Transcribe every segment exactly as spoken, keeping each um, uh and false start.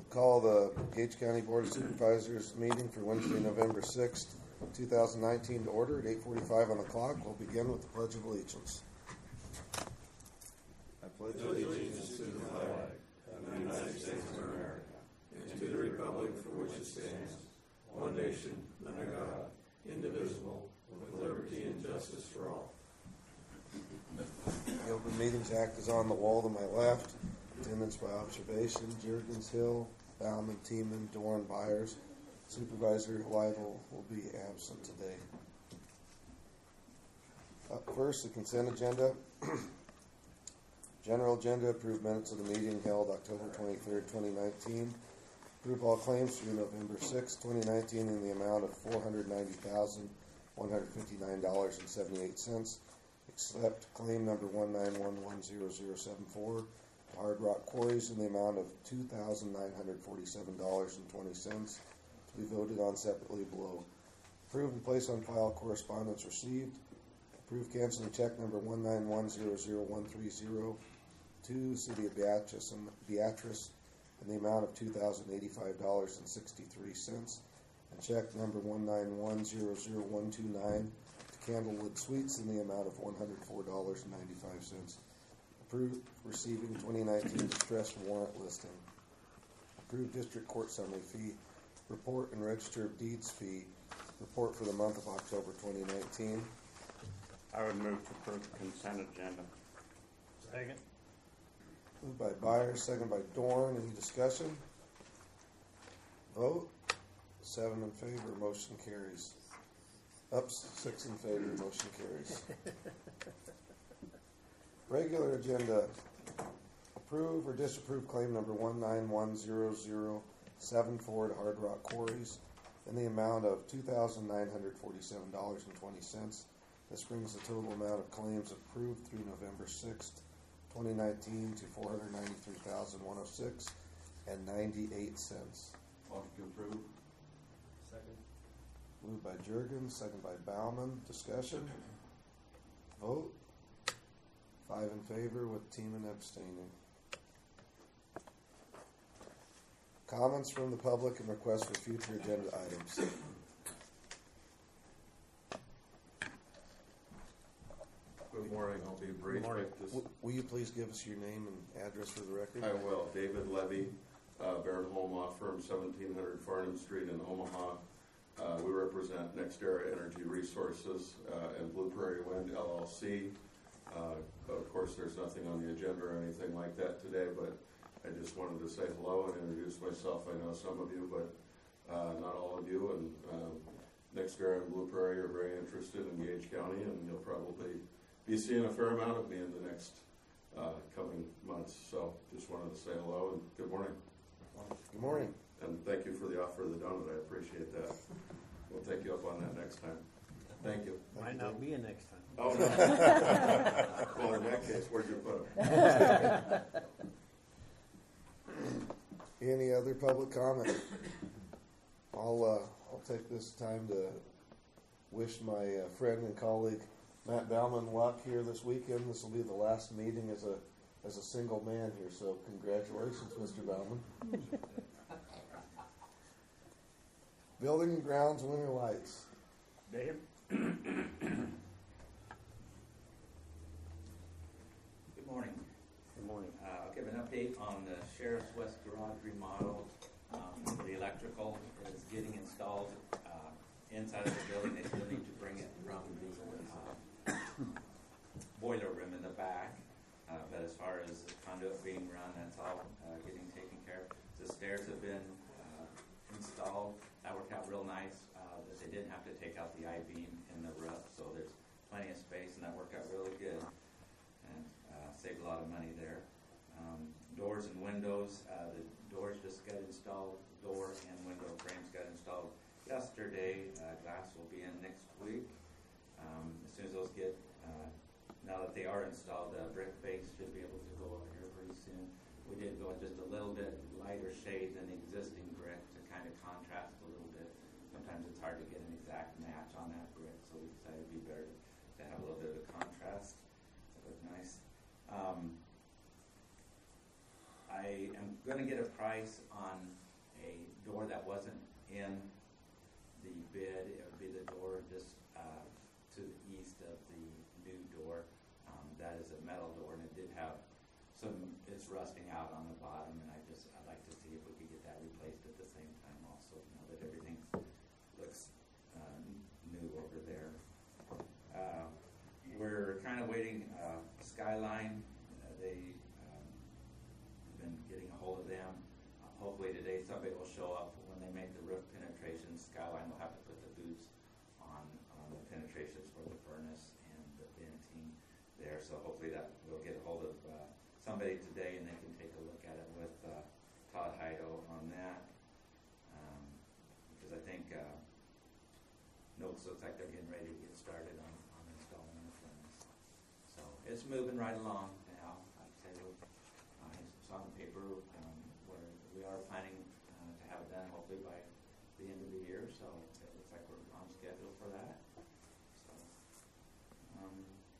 Call the Gage County Board of Supervisors meeting for Wednesday, November sixth, two thousand nineteen to order at eight forty-five on the clock. We'll begin with the Pledge of Allegiance. I pledge allegiance to the flag of the United States of America and to the republic for which it stands, one nation, under God, indivisible, with liberty and justice for all. The Open Meetings Act is on the wall to my left. Attendance by observation: Juergens, Hill, Bauman, Tiemann, Dorn, Byers. Supervisor Lytle will be absent today. Up first, the consent agenda. General agenda: approve minutes of the meeting held October twenty-third, twenty nineteen. Approve all claims through November sixth, twenty nineteen in the amount of four hundred ninety thousand, one hundred fifty-nine dollars and seventy-eight cents. Except claim number one nine one one zero zero seven four. Hard Rock Quarries in the amount of two thousand nine hundred forty-seven dollars and twenty cents to be voted on separately below. Approve and place on file correspondence received. Approve canceling check number one nine one zero zero one three zero to City of Beatrice, and Beatrice in the amount of two thousand eighty-five dollars and sixty-three cents. And check number one nine one zero zero one two nine to Candlewood Suites in the amount of one hundred four dollars and ninety-five cents. Approve receiving twenty nineteen distress warrant listing. Approve district court summary fee. Report and register of deeds fee. Report for the month of October twenty nineteen. I would move to approve the consent agenda. Second. Moved by Byers, second by Dorn. Any discussion? Vote. Seven in favor, motion carries. Ups, six in favor, motion carries. Regular agenda. Approve or disapprove claim number one nine one zero zero seven four to Hard Rock Quarries in the amount of two thousand nine hundred forty-seven dollars and twenty cents. This brings the total amount of claims approved through November sixth, twenty nineteen to four hundred ninety-three thousand one hundred six dollars and ninety-eight cents. Motion to approve. Second. Moved by Juergens, second by Bauman. Discussion? Vote. Five in favor with Tiemann abstaining. Comments from the public and requests for future agenda items. Good morning. I'll be brief. Good morning. Just, W- will you please give us your name and address for the record? I will. David Levy, uh, Barrett Home Law Firm, seventeen hundred Farnham Street in Omaha. Uh, we represent NextEra Energy Resources uh, and Blue Prairie Wind L L C. Uh, of course, there's nothing on the agenda or anything like that today, but I just wanted to say hello and introduce myself. I know some of you, but uh, not all of you. And um, NextEra and Blue Prairie are very interested in Gage County, and you'll probably be seeing a fair amount of me in the next uh, coming months. So just wanted to say hello and good morning. Good morning. And thank you for the offer of the donut. I appreciate that. We'll take you up on that next time. Thank you. Might not be a next time. Oh, no. Well, in that case, where'd you put them? Any other public comment? I'll uh, I'll take this time to wish my uh, friend and colleague Matt Bauman luck here this weekend. This will be the last meeting as a as a single man here, so congratulations, Mister Bauman. Building and Grounds Winter Lights. Dave? Good morning. Good morning. Uh, I'll give an update on the Sheriff's West Garage remodel. Um, the electrical is getting installed uh, inside of the building. They still need to bring it from the uh, boiler room in the back. Uh, but as far as the conduit being run, that's all uh, getting taken care of. The stairs have been uh, installed. That worked out real nice. Uh, that they didn't have to take out the I-beam in the roof, so there's plenty of space, and that worked out really good. And uh, saved a lot of money there. Um, doors and windows, uh, the doors just got installed, door and window frames got installed yesterday. Uh, glass will be in next week. Um, as soon as those get, uh, now that they are installed, the brick base should be able to go over here pretty soon. We did go just a little bit lighter shade than the existing brick to kind of contrast a little bit. Sometimes it's hard to get an exact match on that brick, so we decided it'd be better to have a little bit of contrast. That looked nice. Um, I am gonna get a price on a door that wasn't in the bid. It would be the door just, uh, to the east of the new door. Um, that is a metal door, and it did have some, it's rusting out on the bottom, and I just, I'd like to see if we could get that replaced at the same time also, you know, that everything looks, uh, new over there. Uh, we're kind of waiting, uh, Skyline, uh, they, um, been getting a hold of them. Uh, hopefully today somebody will show up when they make the roof penetrations. Skyline will have to put the boots on, on the penetrations for the furnace and the venting there, so hopefully that we'll get a hold of, uh, somebody today and they can take a look at it with, uh, Todd Heido on that. Um, because I think, uh, Noakes looks like they're getting ready to get started on, on installing the furnace. So it's moving right along now. I'd say we're, uh, it's on the paper, um, where we are planning, uh, to have it done hopefully by the end of the year, so it looks like we're on schedule for that. So, um,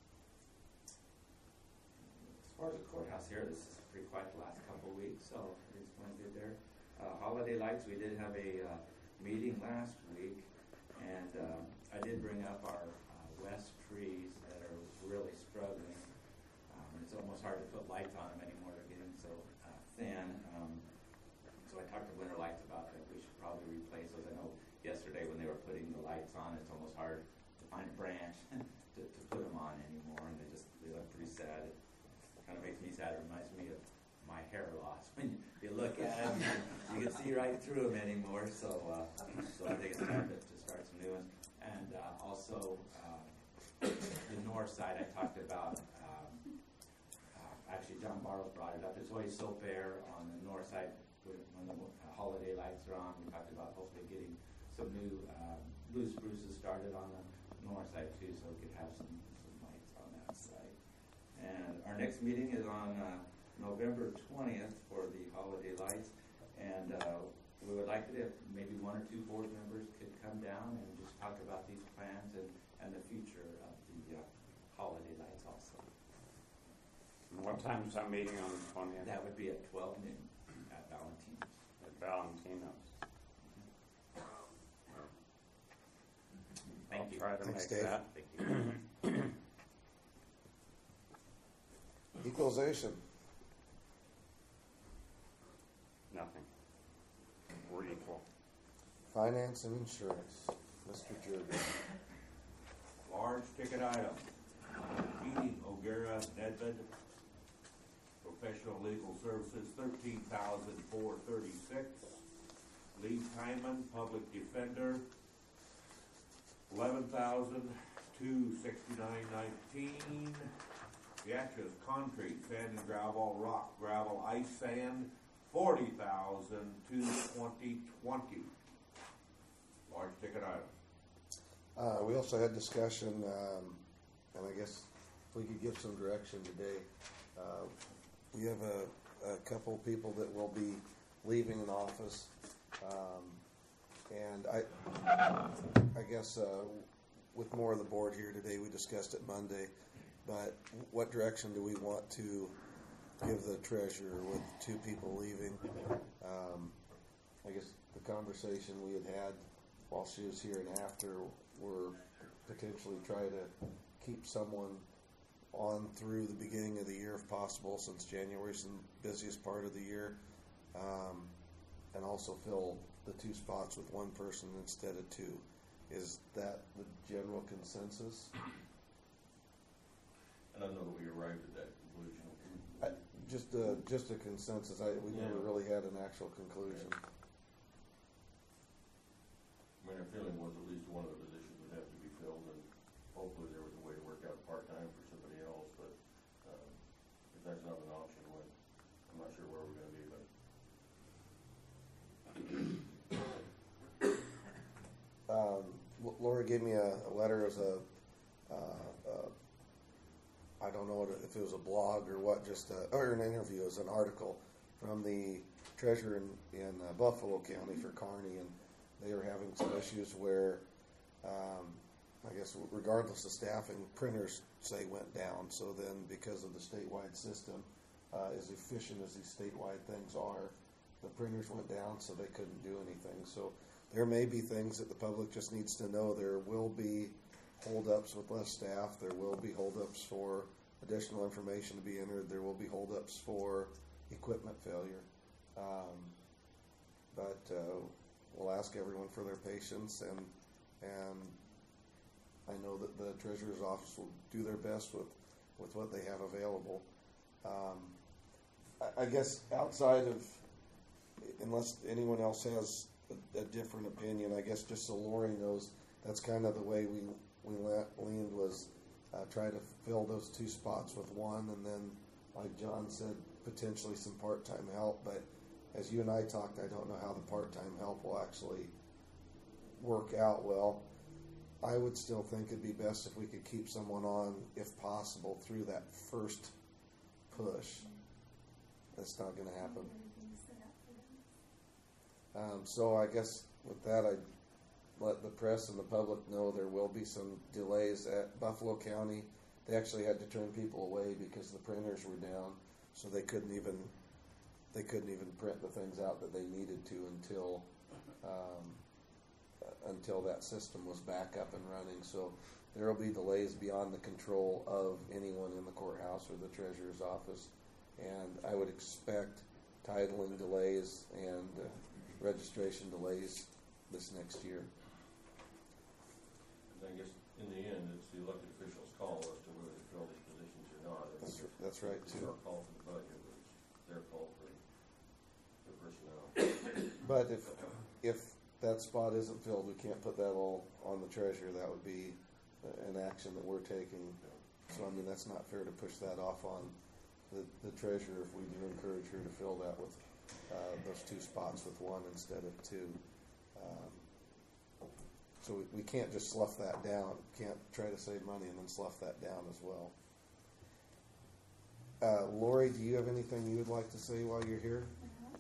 as far as the courthouse here, this is pretty quiet the last couple of weeks, so everything's going good there. Uh, holiday lights, we did have a, uh, meeting last week, and, um, I did bring up our, uh, west trees that are really struggling. Um, it's almost hard to put lights on them anymore, they're getting so, uh, thin. Um, so I talked to Winter Lights about that, we should probably replace those. I know yesterday when they were putting the lights on, it's almost hard to find a branch to, to put them on anymore, and they just, they look pretty sad. It kind of makes me sad, it reminds me of my hair loss. When you look at them, you can see right through them anymore, so, uh, so I think it's time to, to start some new ones. And, uh, also, uh, the north side I talked about, um, uh, actually John Barrow brought it up, it's always so bare on the north side when, when the uh, holiday lights are on. We talked about hopefully getting some new, um, blue spruces started on the north side too, so we could have some, some lights on that side. And our next meeting is on, uh, November twentieth for the holiday lights, and, uh, we would like it if maybe one or two board members could come down and just talk about these plans and, and the future of the, uh, holiday lights also. And what time is that meeting on the twentieth? That would be at twelve noon at Valentino's. At Valentino's. Thank I'll you. try to Thanks, make Dave. that. Thank you. Equalization. Nothing. We're equal. Finance and insurance. Mister Jurgen. Large ticket item, Heating, O'Gara, Nedved. Professional legal services, thirteen thousand four thirty-six. Lee Hyman, public defender, eleven thousand two sixty-nine nineteen. Yatcha's concrete, sand and gravel, rock, gravel, ice sand, forty thousand two twenty twenty. Large ticket item. Uh, we also had discussion, um, and I guess if we could give some direction today. Uh, we have a, a couple people that will be leaving an office, um, and I, I guess uh, with more of the board here today, we discussed it Monday. But what direction do we want to give the treasurer with two people leaving? Um, I guess the conversation we had had while she was here and after were potentially try to keep someone on through the beginning of the year if possible, since January is the busiest part of the year, um, and also fill the two spots with one person instead of two. Is that the general consensus? I don't know that we arrived at that conclusion. I, just a just a consensus. I, we never Yeah. really had an actual conclusion. I mean, our feeling was at least one of the positions would have to be filled, and hopefully there was a way to work out part-time for somebody else, but um, if that's not an option, well, I'm not sure where we're gonna be, but Um, L- Laura gave me a, a letter as a, uh, uh, I don't know what it- if it was a blog or what, just a, or an interview, as an article from the treasurer in, in uh, Buffalo County for Kearney, and they were having some issues where, um, I guess regardless of staffing, printers say went down. So then, because of the statewide system, uh, as efficient as these statewide things are, the printers went down, so they couldn't do anything. So there may be things that the public just needs to know. There will be holdups with less staff. There will be holdups for additional information to be entered. There will be holdups for equipment failure. Um, but uh, we'll ask everyone for their patience, and and I know that the treasurer's office will do their best with, with what they have available. Um, I, I guess outside of, unless anyone else has a, a different opinion, I guess just so Lori knows, that's kind of the way we we leaned, was uh, try to fill those two spots with one, and then, like John said, potentially some part-time help. But as you and I talked, I don't know how the part-time help will actually work out well. I would still think it'd be best if we could keep someone on, if possible, through that first push. That's not going to happen. Um, so I guess with that, I'd let the press and the public know there will be some delays at Buffalo County. They actually had to turn people away because the printers were down, so they couldn't even they couldn't even print the things out that they needed to until um, until that system was back up and running. So there will be delays beyond the control of anyone in the courthouse or the treasurer's office, and I would expect titling delays and uh, registration delays this next year. I guess in the end, it's the elected officials' call as to whether they fill these positions or not. That's that's right It's too. our call for the budget, but it's their call for the personnel. But if if that spot isn't filled, we can't put that all on the treasurer. That would be an action that we're taking. So I mean, that's not fair to push that off on the, the treasurer if we do encourage her to fill that with uh, those two spots with one instead of two. Um, so we, we can't just slough that down. Can't try to save money and then slough that down as well. Uh, Lori, do you have anything you would like to say while you're here? Uh-huh.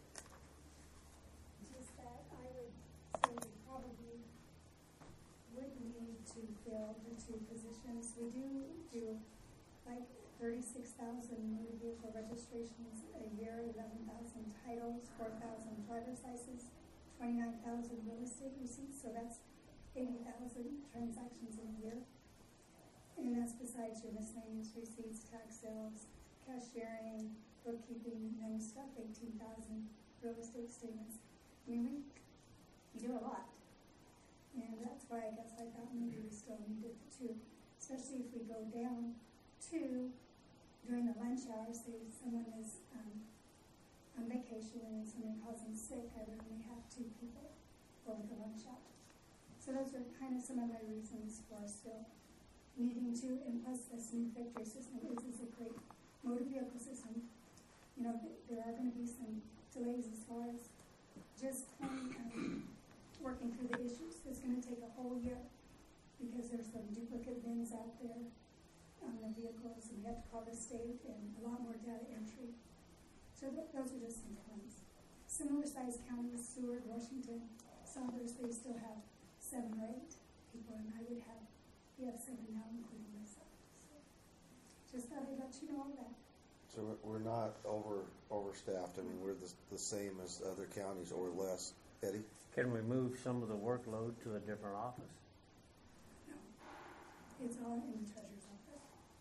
Just that I would say we probably would need to fill the two positions. We do do like thirty-six thousand motor vehicle registrations a year, eleven thousand titles, four thousand driver's licenses, twenty-nine thousand real estate receipts, so that's eighty thousand transactions in a year. And that's besides your miscellaneous receipts, tax sales, cashiering, bookkeeping, and stuff, eighteen thousand real estate statements. I mean, we, we do a lot. And that's why I guess I thought maybe we still needed the two, especially if we go down to, during the lunch hour, say someone is um, on vacation and someone calls in sick, I would only have two people over the lunch hour. So those are kind of some of my reasons for still needing to, and plus this new victory system is, is a great motor vehicle system. You know, th- there are going to be some delays as far as just um, working through the issues. It's going to take a whole year because there's some duplicate bins out there on the vehicles, and we have to call the state and a lot more data entry. So th- those are just some points. Similar sized counties, Seward, Washington, Saunders, they still have seven or eight people, and I would have, we have seven now, including myself. So just thought I'd let you know all that. So we're- we're not over overstaffed. I mean, we're the, the same as other counties or less. Eddie? Can we move some of the workload to a different office? No, it's all in the treasurer's office.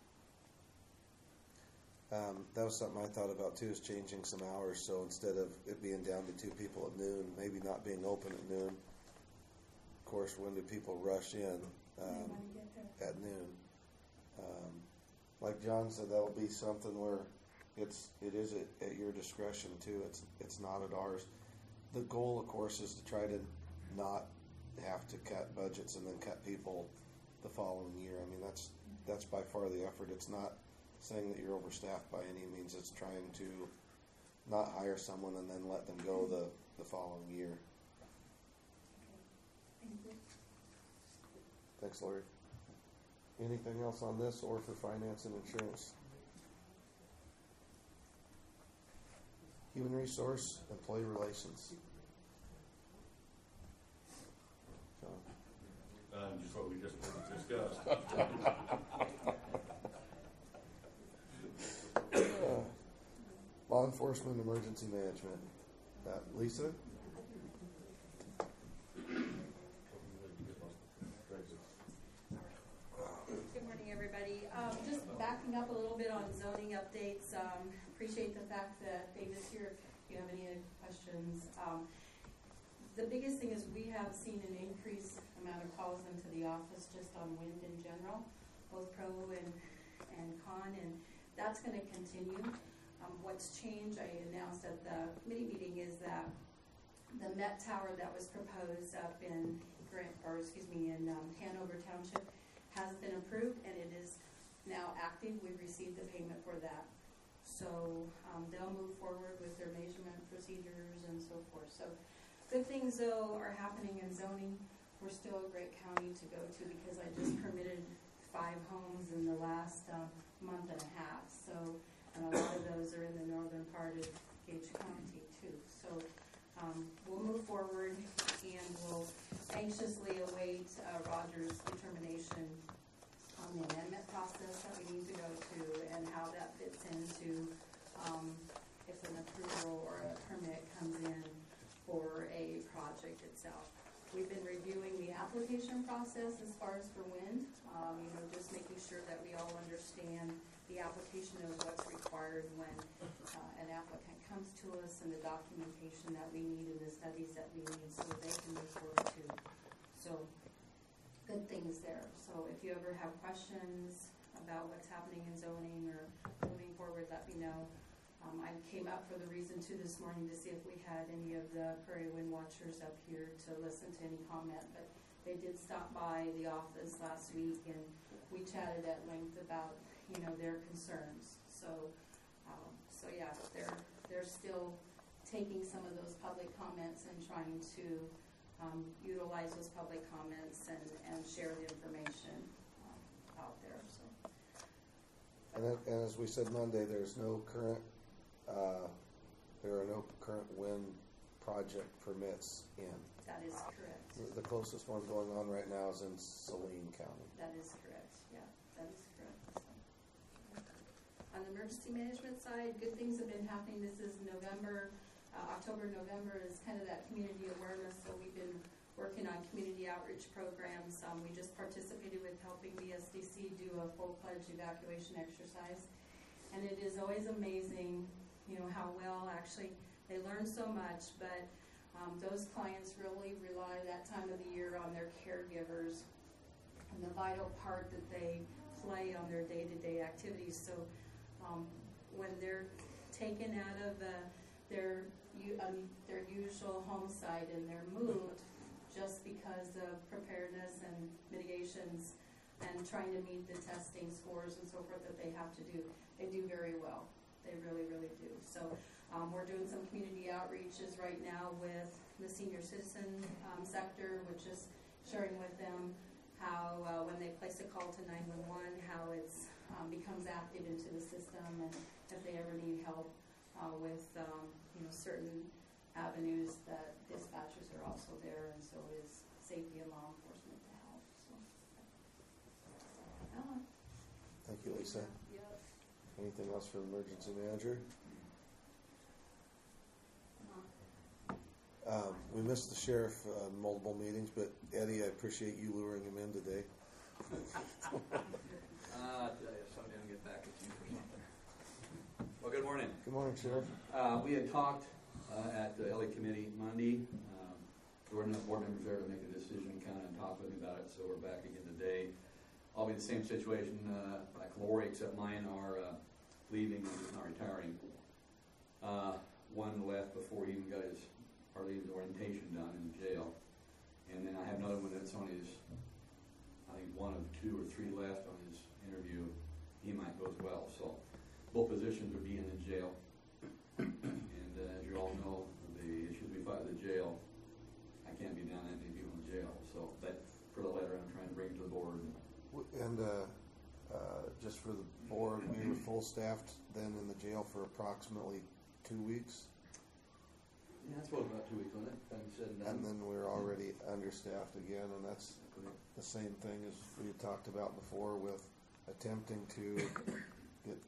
Um, that was something I thought about too, is changing some hours. So instead of it being down to two people at noon, maybe not being open at noon. Of course, when do people rush in? They Um, want to get there. at noon. Um, like John said, that'll be something where it's it is at, at your discretion too. It's it's not at ours. The goal, of course, is to try to not have to cut budgets and then cut people the following year. I mean, that's that's by far the effort. It's not saying that you're overstaffed by any means. It's trying to not hire someone and then let them go the, the following year. Thank you. Thanks, Larry. Anything else on this or for finance and insurance? Human resource, employee relations. John. Um, just what we just discussed. Law enforcement, emergency management. Uh, Lisa? Good morning, everybody. Um, just backing up a little bit on zoning updates. Um, appreciate the fact that David's here. If you have any other questions. Um, the biggest thing is we have seen an increased amount of calls into the office just on wind in general, both pro and, and con, and that's going to continue. Um, what's changed, I announced at the committee meeting, is that the Met Tower that was proposed up in Grant, or excuse me, in um, Hanover Township has been approved and it is now active. We received the payment for that. So um, they'll move forward with their measurement procedures and so forth. So good things though are happening in zoning. We're still a great county to go to because I just permitted five homes in the last uh, month and a half. So, and a lot of those are in the northern part of Gage County too. So um, we'll move forward and we'll anxiously await uh, Roger's determination on the amendment process that we need to go to and how that fits into um, if an approval or a permit comes in for a project itself. We've been reviewing the application process as far as for wind, um, you know, just making sure that we all understand the application of what's required when uh, an applicant comes to us and the documentation that we need and the studies that we need so that they can move forward too. So, good things there. So if you ever have questions about what's happening in zoning or moving forward, let me know. Um, I came up for the reason too this morning to see if we had any of the Prairie Wind Watchers up here to listen to any comment, but they did stop by the office last week and we chatted at length about, you know, their concerns. So, um, so yeah, they're they're still taking some of those public comments and trying to um, utilize those public comments and, and share the information um, out there. So, And, then, and as we said Monday, there's no current, uh, there are no current wind project permits in. that is correct. The, the closest one going on right now is in Saline County. That is correct. Yeah, that is correct. So. On the emergency management side, good things have been happening. This is November, uh, October, November is kind of that community awareness. So we've been working on community outreach programs. Um, we just participated with helping the S D C do a full pledge evacuation exercise. And it is always amazing, you know, how well actually they learn so much, but um, those clients really rely that time of the year on their caregivers and the vital part that they play on their day-to-day activities. So um, when they're taken out of uh, their um, their usual home site and they're moved just because of preparedness and mitigations and trying to meet the testing scores and so forth that they have to do, they do very well. They really, really do. So um, we're doing some community outreaches right now with the senior citizen um, sector, which is sharing with them how uh, when they place a call to nine one one, how it um, becomes active into the system, and if they ever need help uh, with um, you know certain avenues, that dispatchers are also there, and so is safety and law enforcement to help. So, uh, Thank you, Lisa. yeah. Anything else for the emergency manager? Um, we missed the sheriff uh, multiple meetings, but Eddie, I appreciate you luring him in today. Uh, I tell you, so I'm gonna get back at you for something. Well, good morning. Good morning, Sheriff. Uh, we had talked uh, at the L A committee Monday. Um, there were enough board members there to make a decision, kind of talk with me about it, so we're back again today. I'll be in the same situation uh, like Lori, except mine are uh, leaving and not retiring. Uh, one left before he even got his hardly his orientation done in jail, and then I have another one that's on his, I think one of two or three left on his interview. He might go as well. So both positions are being in jail, and uh, as you all know, the issues we fight with the jail, I can't be down that many people in jail. So that for the letter, I'm trying to bring it to the board. And uh, uh, just for the board, we were full staffed then in the jail for approximately two weeks. Yeah, I suppose about two weeks on it. Having said and done. And then we're already understaffed again, and that's the same thing as we had talked about before with attempting to get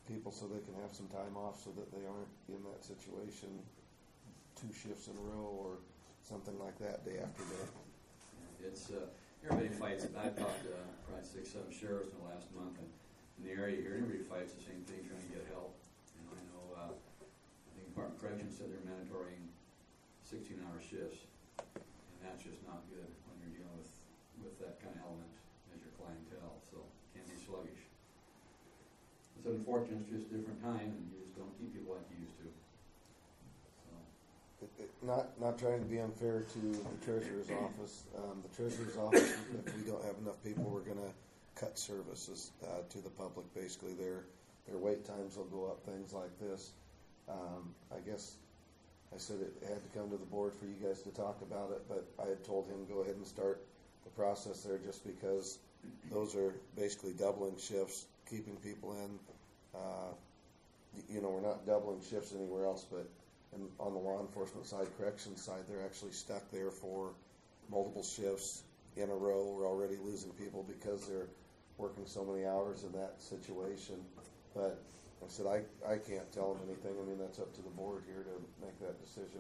people so they can have some time off so that they aren't in that situation two shifts in a row or something like that day after day. It's, uh, everybody fights it. I've talked to uh, probably six, seven sheriffs in the last month, and in the area here, everybody fights the same thing, trying to get help. You know, I know, uh, I think Department of Corrections said they're mandatorying sixteen-hour shifts, and that's just not good when you're dealing with, with that kind of element as your clientele, so it can be sluggish. It's unfortunate, it's just a different time, and you just don't keep people like you used to. So, It, it, not not trying to be unfair to the treasurer's office. Um, the treasurer's office, if we don't have enough people, we're going to cut services uh, to the public. Basically, their their wait times will go up. Things like this. Um, I guess I said it had to come to the board for you guys to talk about it, but I had told him go ahead and start the process there, just because those are basically doubling shifts, keeping people in. Uh, you know, we're not doubling shifts anywhere else, but and on the law enforcement side, corrections side, they're actually stuck there for multiple shifts in a row. We're already losing people because they're working so many hours in that situation. But I said, I, I can't tell them anything. I mean, that's up to the board here to make that decision.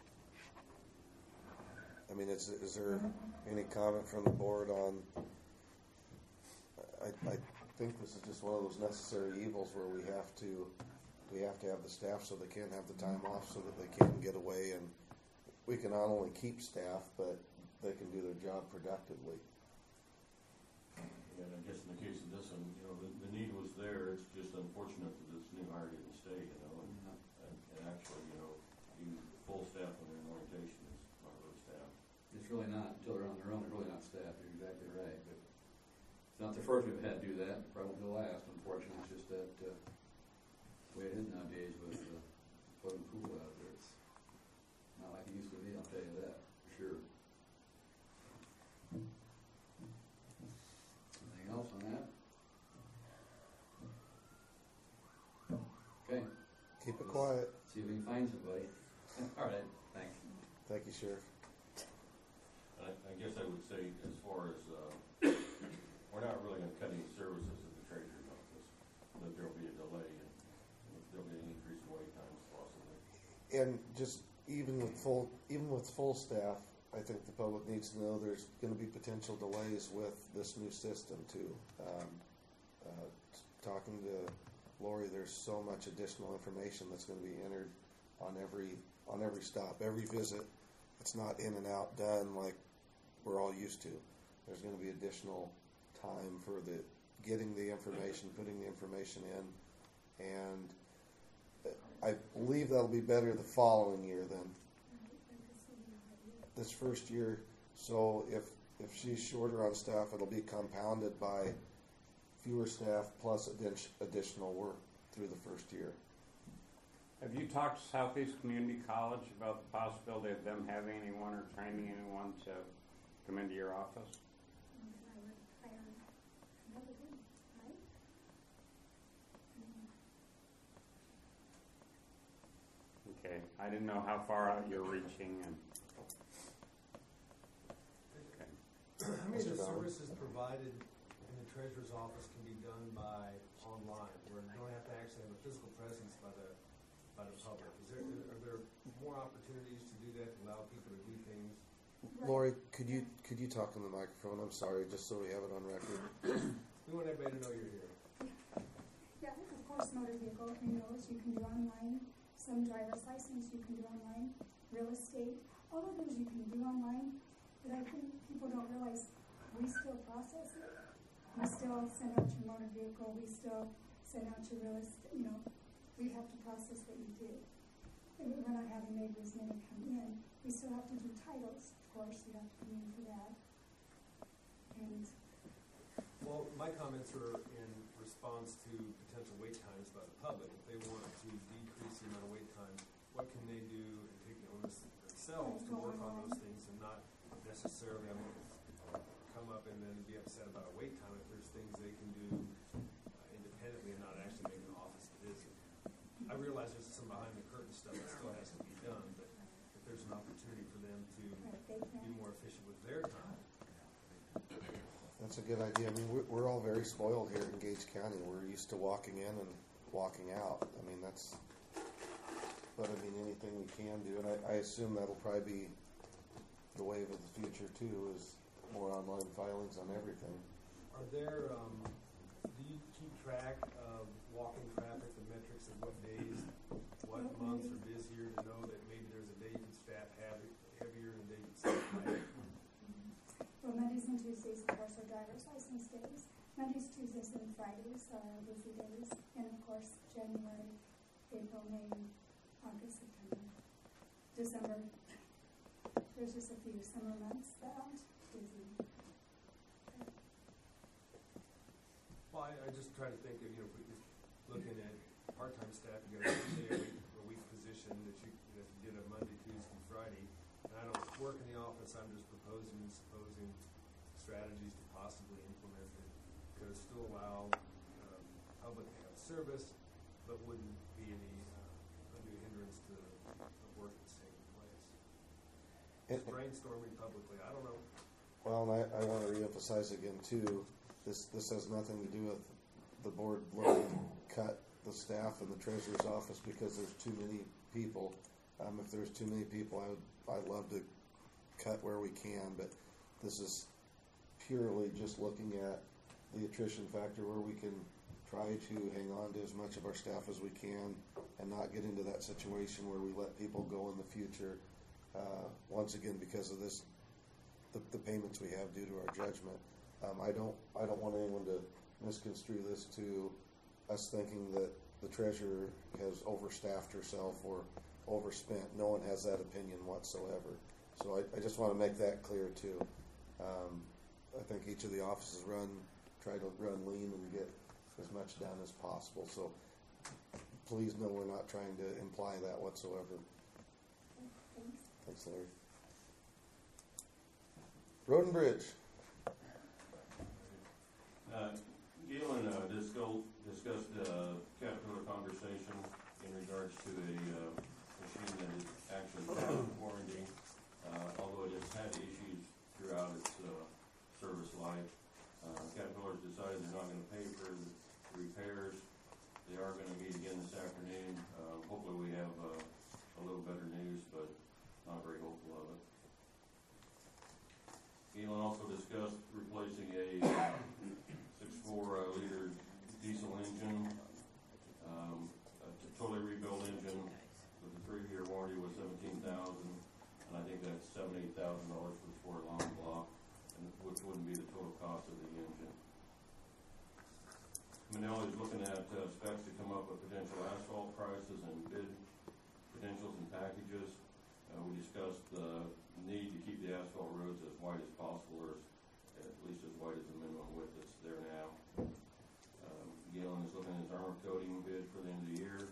I mean, is, is there any comment from the board on, I, I think this is just one of those necessary evils where we have to We have to have the staff so they can have the time off so that they can get away, and we can not only keep staff, but they can do their job productively. And I guess in the case of this one, you know, the, the need was there. It's just unfortunate that this new hire didn't stay, you know, and, and, and actually, you know, even full staff when they're in orientation is not really staff. it's really not, until they're on their own, they're really not staffed. You're exactly right. But it's not the first we've had to do that, probably the last, unfortunately. It's just that uh, the way it is nowadays with uh, flood and pool out there. It's not like it used to be, I'll tell you that, for sure. Anything else on that? Okay, Keep it quiet. see if we can find somebody. All right, thanks. Thank you, Sheriff. I, I guess I would say, as far as, uh, we're not really gonna cut any services at the treasurer's office, but there'll be a delay and there'll be an increase in wait times possibly. And just even with full, even with full staff, I think the public needs to know there's going to be potential delays with this new system too. Um, uh, talking to Lori, there's so much additional information that's going to be entered on every on every stop, every visit. It's not in and out done like we're all used to. There's going to be additional time for the getting the information, putting the information in, and I believe that'll be better the following year than this first year. So if if she's shorter on staff, it'll be compounded by fewer staff plus addi- additional work through the first year. Have you talked to Southeast Community College about the possibility of them having anyone or training anyone to come into your office? And I would hire another one, right? Okay, I didn't know how far out you're reaching and. Okay. How many of Mister the Bauer? services provided in the treasurer's office can be done by online, where you don't have to actually have a physical presence by the, by the public? Is there, are there more opportunities to do that, to allow people to do things? Lori, could you could you talk on the microphone? I'm sorry, just so we have it on record. We want everybody to know you're here. Yeah, of course, motor vehicle, you know, you can do online, some driver's license you can do online, real estate, all of those you can do online, but I think people don't realize we still process it. We still send out your motor vehicle, we still send out your real estate, you know, we have to process what you did. And we're not having maybe as many come in. We still have to do titles, of course, you have to come in for that. And Well, my comments are in response to potential wait times by the public. If they want to decrease the amount of wait time, what can they do and take the onus themselves to work on those things and not necessarily, I mean, come up and then be upset about a wait time if there's things they can do uh, independently and not actually make an office visit. I realize there's some behind the curtain stuff that still has to be done, but if there's an opportunity for them to be more efficient with their time. That's a good idea. I mean, we're, we're all very spoiled here in Gage County. We're used to walking in and walking out. I mean, that's, but I mean, anything we can do, and I, I assume that'll probably be the wave of the future too, is more online filings on everything. Are there, um, do you keep track of walking traffic, the metrics of what days, what months are busier to know that maybe there's a day you can staff heavy, heavier and a day you can staff lighter? Well, Mondays and Tuesdays, of course, are driver's license days. Mondays, Tuesdays, and Fridays are busy days. And of course, January, April, May, August, September, December. There's just a few summer months that aren't busy. Well, I, I just try to think of, you know, if we, looking at part-time staff, you got a day a week position that you, that you did a Monday, Tuesday, Friday. And I don't work in the office, I'm just proposing and supposing strategies to possibly implement that could still allow um, public to have service, but wouldn't be any uh, undue hindrance to the work that's taking place. Just brainstorming publicly, I don't know. Well, and I, I want to reemphasize again too, this, this has nothing to do with the board looking to cut the staff in the treasurer's office because there's too many people. Um, if there's too many people, I would, I'd love to cut where we can, but this is purely just looking at the attrition factor where we can try to hang on to as much of our staff as we can and not get into that situation where we let people go in the future, uh, once again because of this, the, the payments we have due to our judgment. Um, I don't I don't want anyone to misconstrue this to us thinking that the treasurer has overstaffed herself or overspent. No one has that opinion whatsoever. So I, I just want to make that clear too. Um, I think each of the offices run, try to run lean and get as much done as possible. So please know we're not trying to imply that whatsoever. Thanks. Thanks, Larry. Road and Bridge. Uh, Galen uh, discussed, discussed uh, Caterpillar conversation in regards to a uh, machine that is actually out of warranty, uh, although it has had issues throughout its uh, service life. Uh, Caterpillar's decided they're not going to pay for the repairs. They are going to meet again this afternoon. Uh, hopefully we have uh, a little better news, but not very hopeful of it. Galen also discussed replacing a uh, six point four uh, liter diesel engine, um, a totally rebuilt engine with a three-year warranty was seventeen thousand dollars, and I think that's seven, eight thousand dollars for the four long block, and which wouldn't be the total cost of the engine. Manelli is looking at uh, specs to come up with potential asphalt prices and bid potentials and packages. Uh, we discussed the need to keep the asphalt roads as wide as possible, or as, at least as wide as the minimum width that's there now. Um, Galen is looking at his armor coating bid for the end of the year.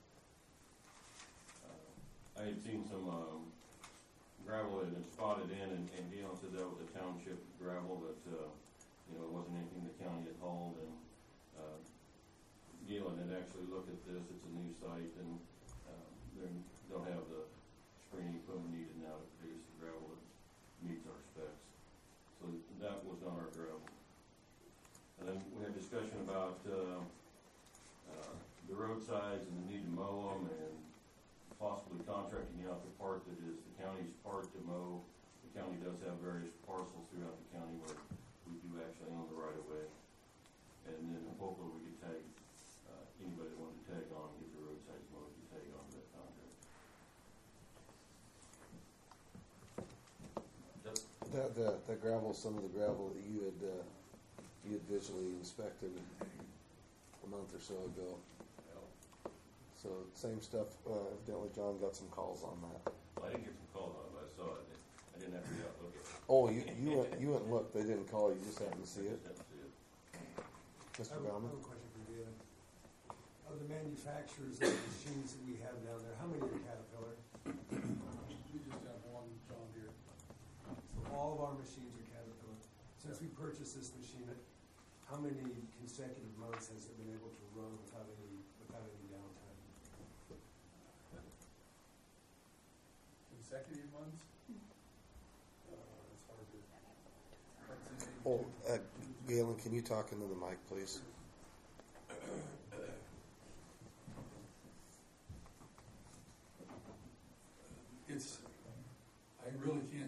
Uh, I had seen some um, gravel that had been spotted in, and, and Galen said that was a township gravel, but uh, you know, it wasn't anything the county had hauled. And uh, Galen had actually looked at this. It's a new site, and um, they don't have the screening equipment needed now to produce the gravel that meets our specs. So that was not our gravel. And then we had discussion about uh, uh, the roadsides and the need to mow them, and possibly contracting out the part that is the county's part to mow. The county does have various parcels throughout the county where we do actually own the right of way. And then hopefully we could tag uh, anybody that wanted to tag on, get the roadsides mowed, to tag on to that contract. That, that, that gravel, some of the gravel that you had, uh, you had visually inspected a month or so ago. So same stuff, uh, evidently John got some calls on that. Well, I didn't get some calls on it, but I saw it. I didn't have to go out and look at it. Oh, you, you went, you went and looked, they didn't call you, you just happened to see it? Just have to see it. Mister I have, I Baumann? have a question for Galen. Of the manufacturers of the machines that we have down there, how many are Caterpillar? We just have one John Deere. So all of our machines are Caterpillar. Since we purchased this machine, how many consecutive months has it been able to run without any without any downtime? Consecutive months? Uh, it's hard to. That's an Oh, uh, Galen, can you talk into the mic, please?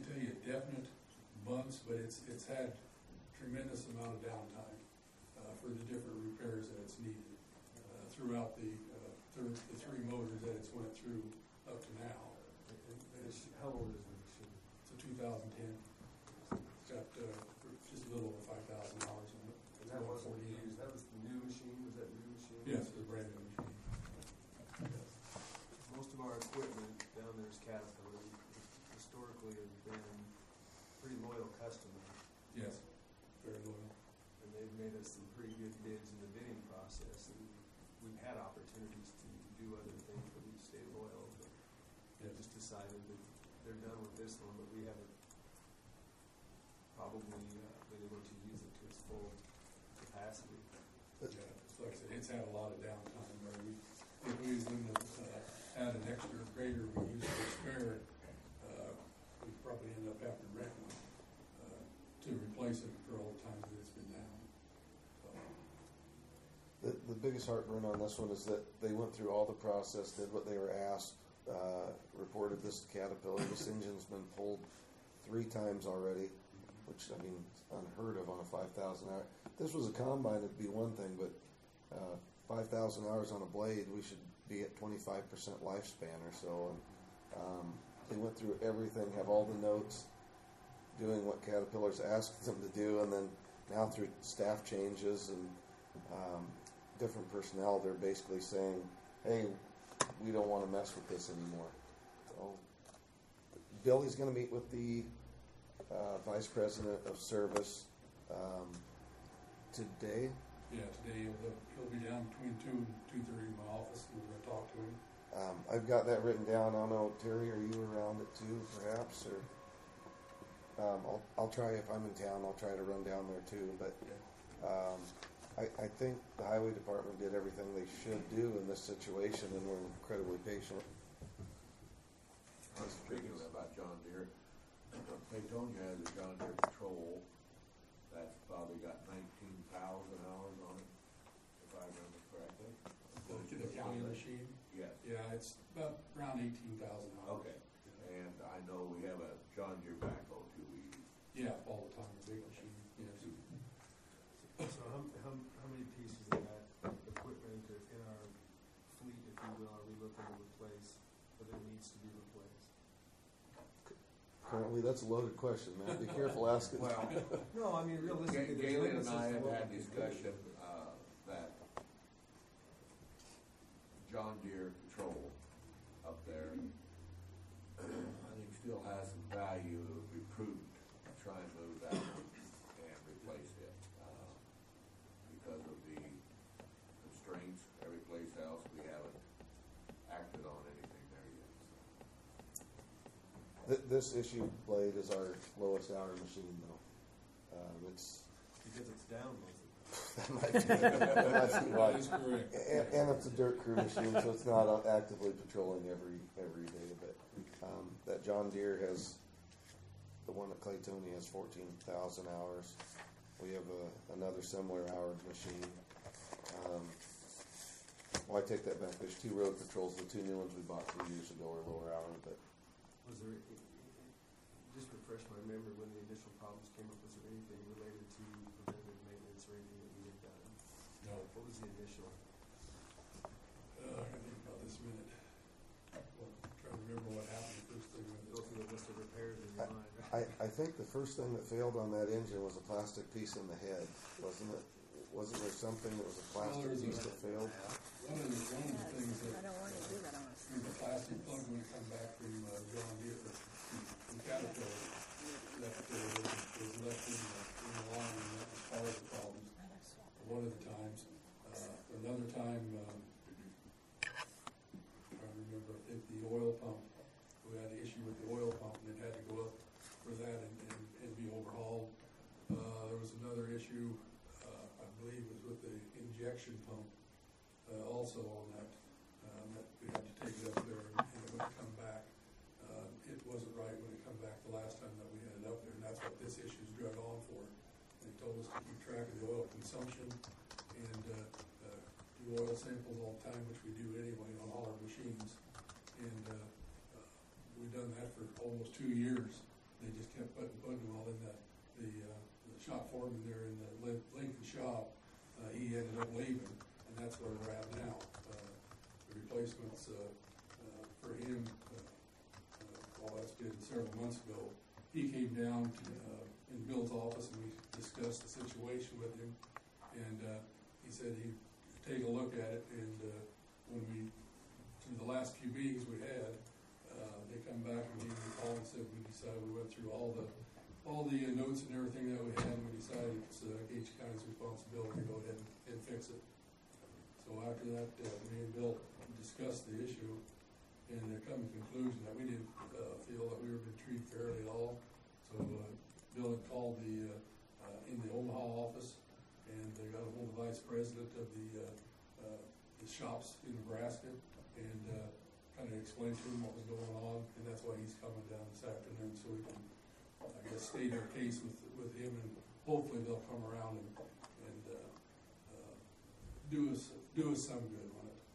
tell you definite months, but it's, it's had tremendous amount of downtime, uh, for the different repairs that it's needed, uh, throughout the, uh, thir- the three motors that it's went through up to now. And- and it's- How old is the machine? It's a two thousand ten. It's got, uh, just a little over five thousand hours on it. And that About wasn't forty years. used, that was the new machine, was that the new machine? Yes, it's a brand new machine. Yes. Most of our equipment down there is Caterpillar, we historically have been pretty loyal customers, Yes, very loyal. and they've made us some pretty good bids in the bidding process, and we've had opportunities to do other things, but we've stayed loyal, but Yeah. just decided that they're done with this one, but we haven't probably uh, been able to use it to its full capacity. Yeah, it's like I said, it's had a lot of downtime where we, if we wouldn't have, uh, had an extra grader we used to spare, uh, we'd probably end up having to rent one, uh, to replace it for all the times that it's been down. So, The, the biggest heartburn on this one is that they went through all the process, did what they were asked, uh, reported this to Caterpillar. This engine's been pulled three times already, which, I mean, is unheard of on a five thousand hour. If this was a combine, it'd be one thing, but uh, five thousand hours on a blade, we should be at twenty-five percent lifespan or so. And um, they went through everything, have all the notes, doing what Caterpillar's asked them to do, and then now through staff changes and um, different personnel, they're basically saying, hey, we don't want to mess with this anymore. So Billy's going to meet with the uh, vice president of service um, today. yeah, today he'll, he'll be down between two and two thirty in my office, and we're gonna talk to him. Um, I've got that written down. I don't know, Terry, are you around it too, perhaps? Or um, I'll, I'll try, if I'm in town, I'll try to run down there too. But um, I, I think the highway department did everything they should do in this situation, and we're incredibly patient. Speaking about John Deere, Paytonia has a John Deere Patrol, that's probably got nineteen thousand hours on it, if I remember correctly. The, the county machine, Yes, yeah, it's about around eighteen thousand hours. okay, and I know we have a John Deere backhoe too, we use. Yeah, all the time, a big machine, yes. So how, how, how many pieces of that equipment are in our fleet, if you will, are we looking to replace, or that needs to be replaced? Currently, that's a loaded question, man. Be careful asking. Well, No, I mean, realistically, Ga- there's Galen and limits I as to have what had we can do. discussion, uh, that John Deere Patrol up there, I think still has some value. It would be prudent to try and move that one and replace it, uh, because of the constraints. Every place else, we haven't acted on anything there yet, so. Th- This issue blade is our lowest hour machine, though. Um, it's Because it's down most of the time. that might be, that might be why. That is correct. And, and it's a dirt crew machine, so it's not uh, actively patrolling every every day. But um, that John Deere has, the one at Claytonia has fourteen thousand hours. We have a, another similar hours machine. Um, well, I take that back. There's two road patrols. The two new ones we bought two years ago are lower hours, but Was there, just refresh my memory, when the initial problems came up, was there anything related to preventative maintenance or anything that we had done? No, What was the initial? uh, I can think about this a minute. Well, trying to remember what happened the first thing. Go through the list of repairs in your mind. I, I think the first thing that failed on that engine was a plastic piece in the head, wasn't it? Wasn't there something that was a plastic Well, there was piece a- that failed? One of the, one of the things that, I don't want to do that, I want to see. there's a plastic plug when it come back from uh, John Deere, from Caterpillar, that uh, was left in the, in the line, and that was part of the problems. One of the times, uh, another time, um, I remember, I think the oil pump, we had an issue with the oil pump, and it had to go up for that and, and, and be overhauled. Uh, there was another issue, uh, I believe it was with the injection pump, uh, also on that, um, that we had to take it up there, and and it would come back. Uh, it wasn't right when it come back the last time that we had it up there, and that's what this issue's drug on for. They told us to keep track of the oil consumption and, uh, uh, do oil samples all the time, which we do anyway on all our machines. And, uh, uh, we've done that for almost two years. They just shop foreman there in the Lin- Lincoln shop, uh, he ended up leaving, and that's where we're at now. Uh, the replacements, uh, uh, for him, uh, uh, well, that's been several months ago. He came down, uh, in Bill's office and we discussed the situation with him, and, uh, he said he'd take a look at it, and, uh, when we, through the last few meetings we had, uh, they come back and gave me a call and said we decided, we went through all the, all the uh, notes and everything that we had, and we decided it's uh, Gage County's responsibility to go ahead and, and fix it. So after that, uh, me and Bill discussed the issue, and there come to the conclusion that we didn't, uh, feel that we were being treated fairly at all. So, uh, Bill had called the, uh, uh, in the Omaha office, and they got a hold of the vice president of the, uh, uh, the shops in Nebraska, and, uh, kind of explained to him what was going on, and that's why he's coming down this afternoon, so we can, I guess, state our case with, with him, and hopefully they'll come around and, and, uh, uh, do us, do us some good on it.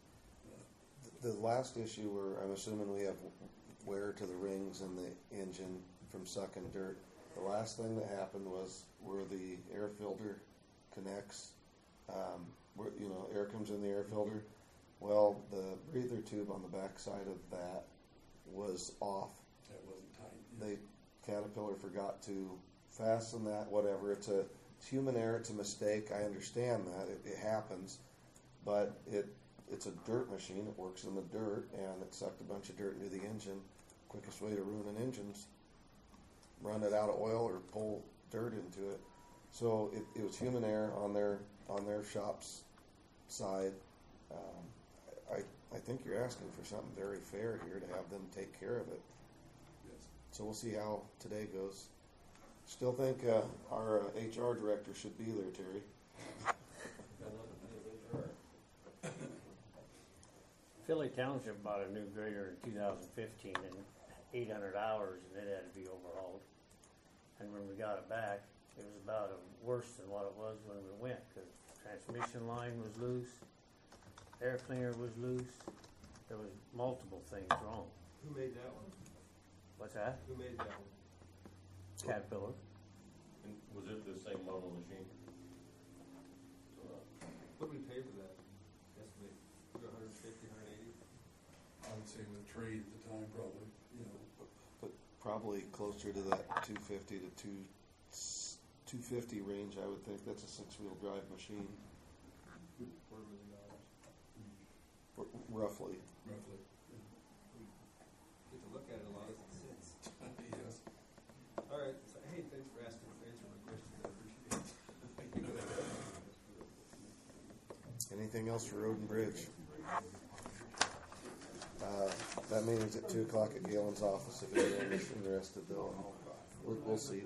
Uh, The last issue where I'm assuming we have wear to the rings and the engine from sucking dirt. The last thing that happened was where the air filter connects, um, where, you know, air comes in the air filter. Well, the breather tube on the back side of that was off. That wasn't tight. They, Caterpillar forgot to fasten that, whatever. It's a it's human error, it's a mistake. I understand that. It, it happens. But it it's a dirt machine. It works in the dirt, and it sucked a bunch of dirt into the engine. Quickest way to ruin an engine's run it out of oil or pull dirt into it. So it, it was human error on their on their shop's side. Um, I I think you're asking for something very fair here to have them take care of it. Yes. So we'll see how today goes. Still think uh, our uh, H R director should be there, Terry. Philly Township bought a new grader in two thousand fifteen and eight hundred hours, and it had to be overhauled. And when we got it back, it was about a, worse than what it was when we went, because transmission line was loose, air cleaner was loose. There was multiple things wrong. Who made that one? What's that? Who made that one? Caterpillar. And was it the same model machine? What did we pay for that? Estimate, one hundred fifty, one hundred eighty? I would say with trade at the time, probably, you know. But probably closer to that two fifty to two two fifty range, I would think. That's a six-wheel drive machine, Quarter million dollars. r- roughly. Roughly. Get to look at it a lot as it sits. Yes. All right, so, hey, thanks for asking, for answering my questions, I appreciate it. Anything else for Road and Bridge? Uh, that meeting's at two o'clock at Galen's office. If anyone is interested, though, we'll, we'll see.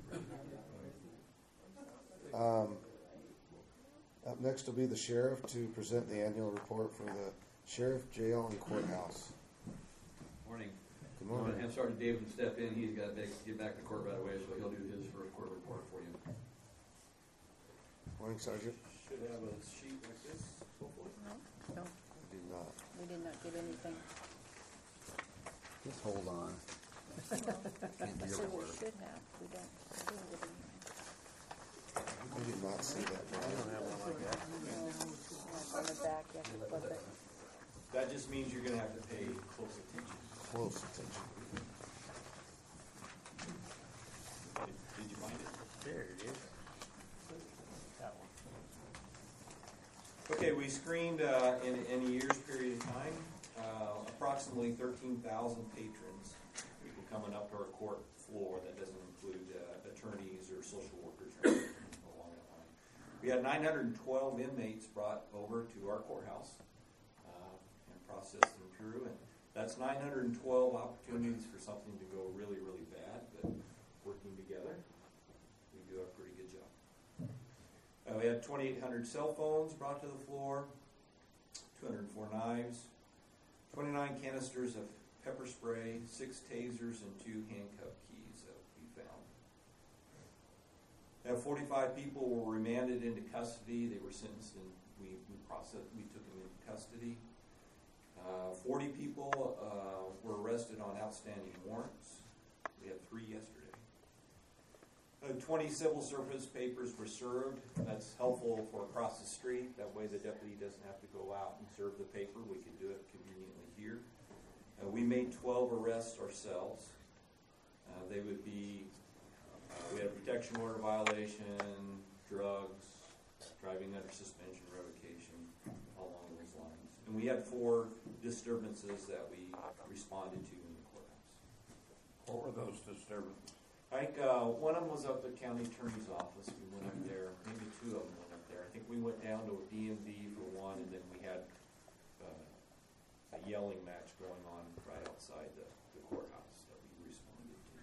Um, up next will be the sheriff to present the annual report for the sheriff, jail, and courthouse. Morning. Good I'm going to morning. have Sergeant David step in. He's got to get back to court right away, so he'll do his first court report for you. Morning, Sergeant. Should have a sheet like this, hopefully. No, I do not. we did not get anything. Just hold on. Can't be So we everywhere. should have, we don't, we didn't get anything. I did not see that. I don't have one like that. No, it's on the back, you have to flip it. That just means you're gonna have to pay close attention. Close attention. Did did you find it? There it is. That one. Okay, we screened, uh, in, in a year's period of time, uh, approximately thirteen thousand patrons, people coming up to our court floor. That doesn't include, uh, attorneys or social workers or anything along that line. We had nine hundred twelve inmates brought over to our courthouse, uh, and processed them through, and that's nine hundred twelve opportunities for something to go really, really bad, but working together, we do a pretty good job. Uh, we had twenty-eight hundred cell phones brought to the floor, two hundred four knives, twenty-nine canisters of pepper spray, six tasers, and two handcuff keys that we found. Uh, forty-five people were remanded into custody. They were sentenced, and we, we processed. We took them into custody. Uh, forty people uh, were arrested on outstanding warrants. We had three yesterday. Uh, twenty civil service papers were served. That's helpful for across the street. That way the deputy doesn't have to go out and serve the paper. We can do it conveniently here. Uh, we made twelve arrests ourselves. Uh, they would be, uh, we had a protection order violation, drugs, driving under suspension, revocation, all along those lines. And we had four disturbances that we responded to in the courthouse. What were those disturbances? Like, uh, one of them was up at county attorney's office. We went up there. Maybe two of them went up there. I think we went down to a D M V for one, and then we had uh, a yelling match going on right outside the, the courthouse that we responded to.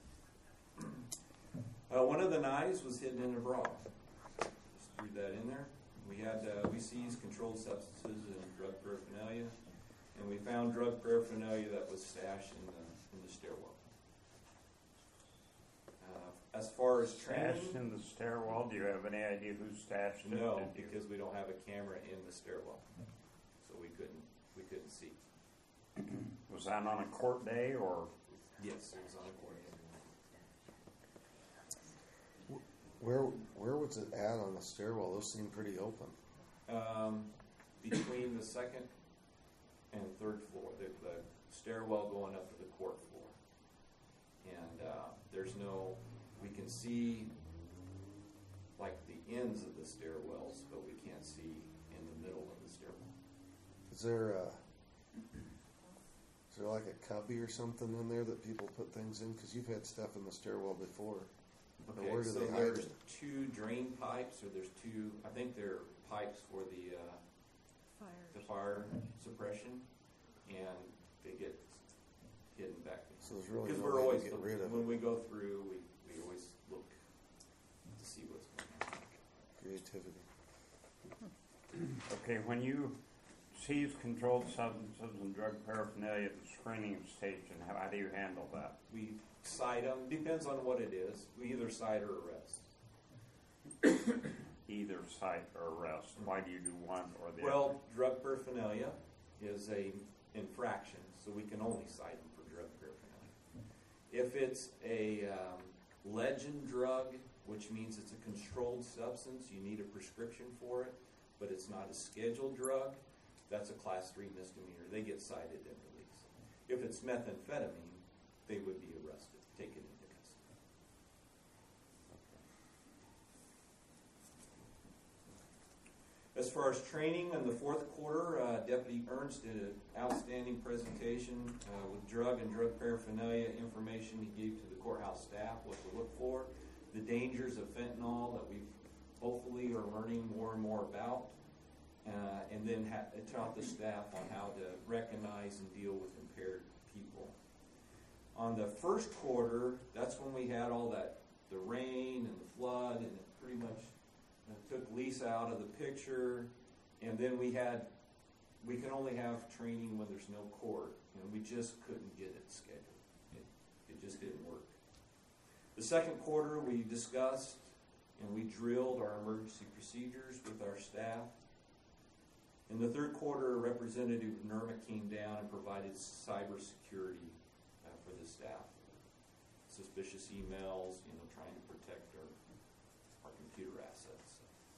Uh, one of the knives was hidden in a bra. Just threw that in there. We had uh, we seized controlled substances and drug paraphernalia, and we found drug paraphernalia that was stashed in the in the stairwell. As far as training, Stashed in the stairwell, do you have any idea who stashed it? no, Did you- because we don't have a camera in the stairwell, so we couldn't we couldn't see. Was that on a court day or? Yes, it was on a court. Where where was it at on the stairwell? Those seem pretty open. Um, between the second and third floor, the, the stairwell going up to the court floor, and uh, there's no. We can see like the ends of the stairwells, but we can't see in the middle of the stairwell. Is there a, is there like a cubby or something in there that people put things in? Because you've had stuff in the stairwell before. But Okay, where do so they hide there's it? two drain pipes, or there's two. I think they're pipes for the uh, Fire. the fire suppression, and they get hidden back there. So there's really Because no we're way always to get looking- rid of when it. we go through, we, we always look to see what's going on. Creativity. Okay, when you seize controlled substances and drug paraphernalia at the screening station, how, how do you handle that? We cite them. Depends on what it is. We either cite or arrest. Either cite or arrest. Why do you do one or the other? Well, drug paraphernalia is a infraction, so we can only cite them for drug paraphernalia. If it's a um, legend drug, which means it's a controlled substance, you need a prescription for it, but it's not a scheduled drug, that's a class three misdemeanor. They get cited and released. If it's methamphetamine, they would be arrested, taken into custody. As far as training in the fourth quarter, uh, Deputy Ernst did an outstanding presentation uh, with drug and drug paraphernalia information he gave to the courthouse staff, what to look for, the dangers of fentanyl that we hopefully are learning more and more about, uh, and then ha- taught the staff on how to recognize and deal with impaired people. On the first quarter, that's when we had all that, the rain and the flood, and it pretty much uh, took Lisa out of the picture. And then we had, we can only have training when there's no court, and we just couldn't get it scheduled. It, it just didn't work. The second quarter, we discussed and we drilled our emergency procedures with our staff. In the third quarter, Representative Nerma came down and provided cybersecurity uh, for the staff. Suspicious emails, you know, trying to protect our, our computer assets.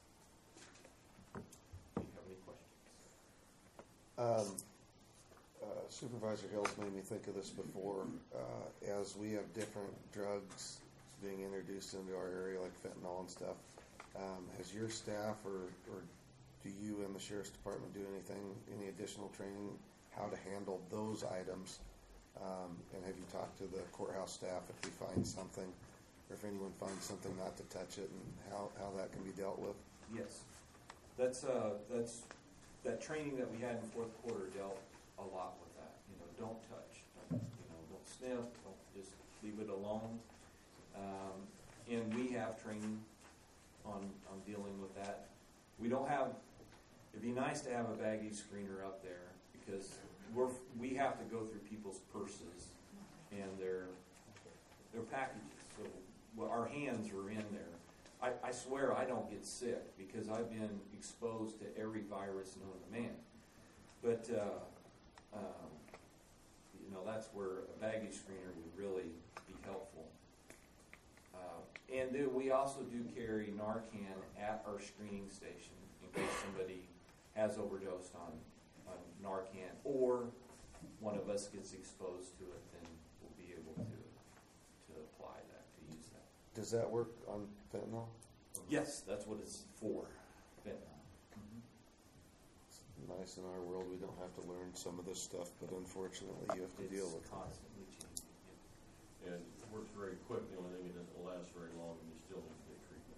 Do you have any questions? Um, uh, Supervisor Hills made me think of this before. Uh, as we have different drugs being introduced into our area, like fentanyl and stuff, um, has your staff or, or do you and the Sheriff's Department do anything, any additional training, how to handle those items? Um, and have you talked to the courthouse staff if we find something, or if anyone finds something, not to touch it, and how, how that can be dealt with? Yes. That's, uh, that's, that training that we had in fourth quarter dealt a lot with that. You know, don't touch, don't, you know, don't sniff, don't just leave it alone. Um, and we have training on, on dealing with that. We don't have, it'd be nice to have a baggage screener up there, because we're, we have to go through people's purses and their, their packages. So well, our hands are in there. I, I swear I don't get sick because I've been exposed to every virus known to man. But, uh, um, you know, that's where a baggage screener would really be helpful. Uh, and And do, we also do carry Narcan at our screening station in case somebody has overdosed on, on Narcan, or one of us gets exposed to it, then we'll be able to to apply that, to use that. Does that work on fentanyl? Yes, that's what it's for. Fentanyl. It's nice in our world, we don't have to learn some of this stuff, but unfortunately you have to deal with It's it. constantly changing. And it works very quick, the only thing it doesn't last very long, and you still need to get treatment.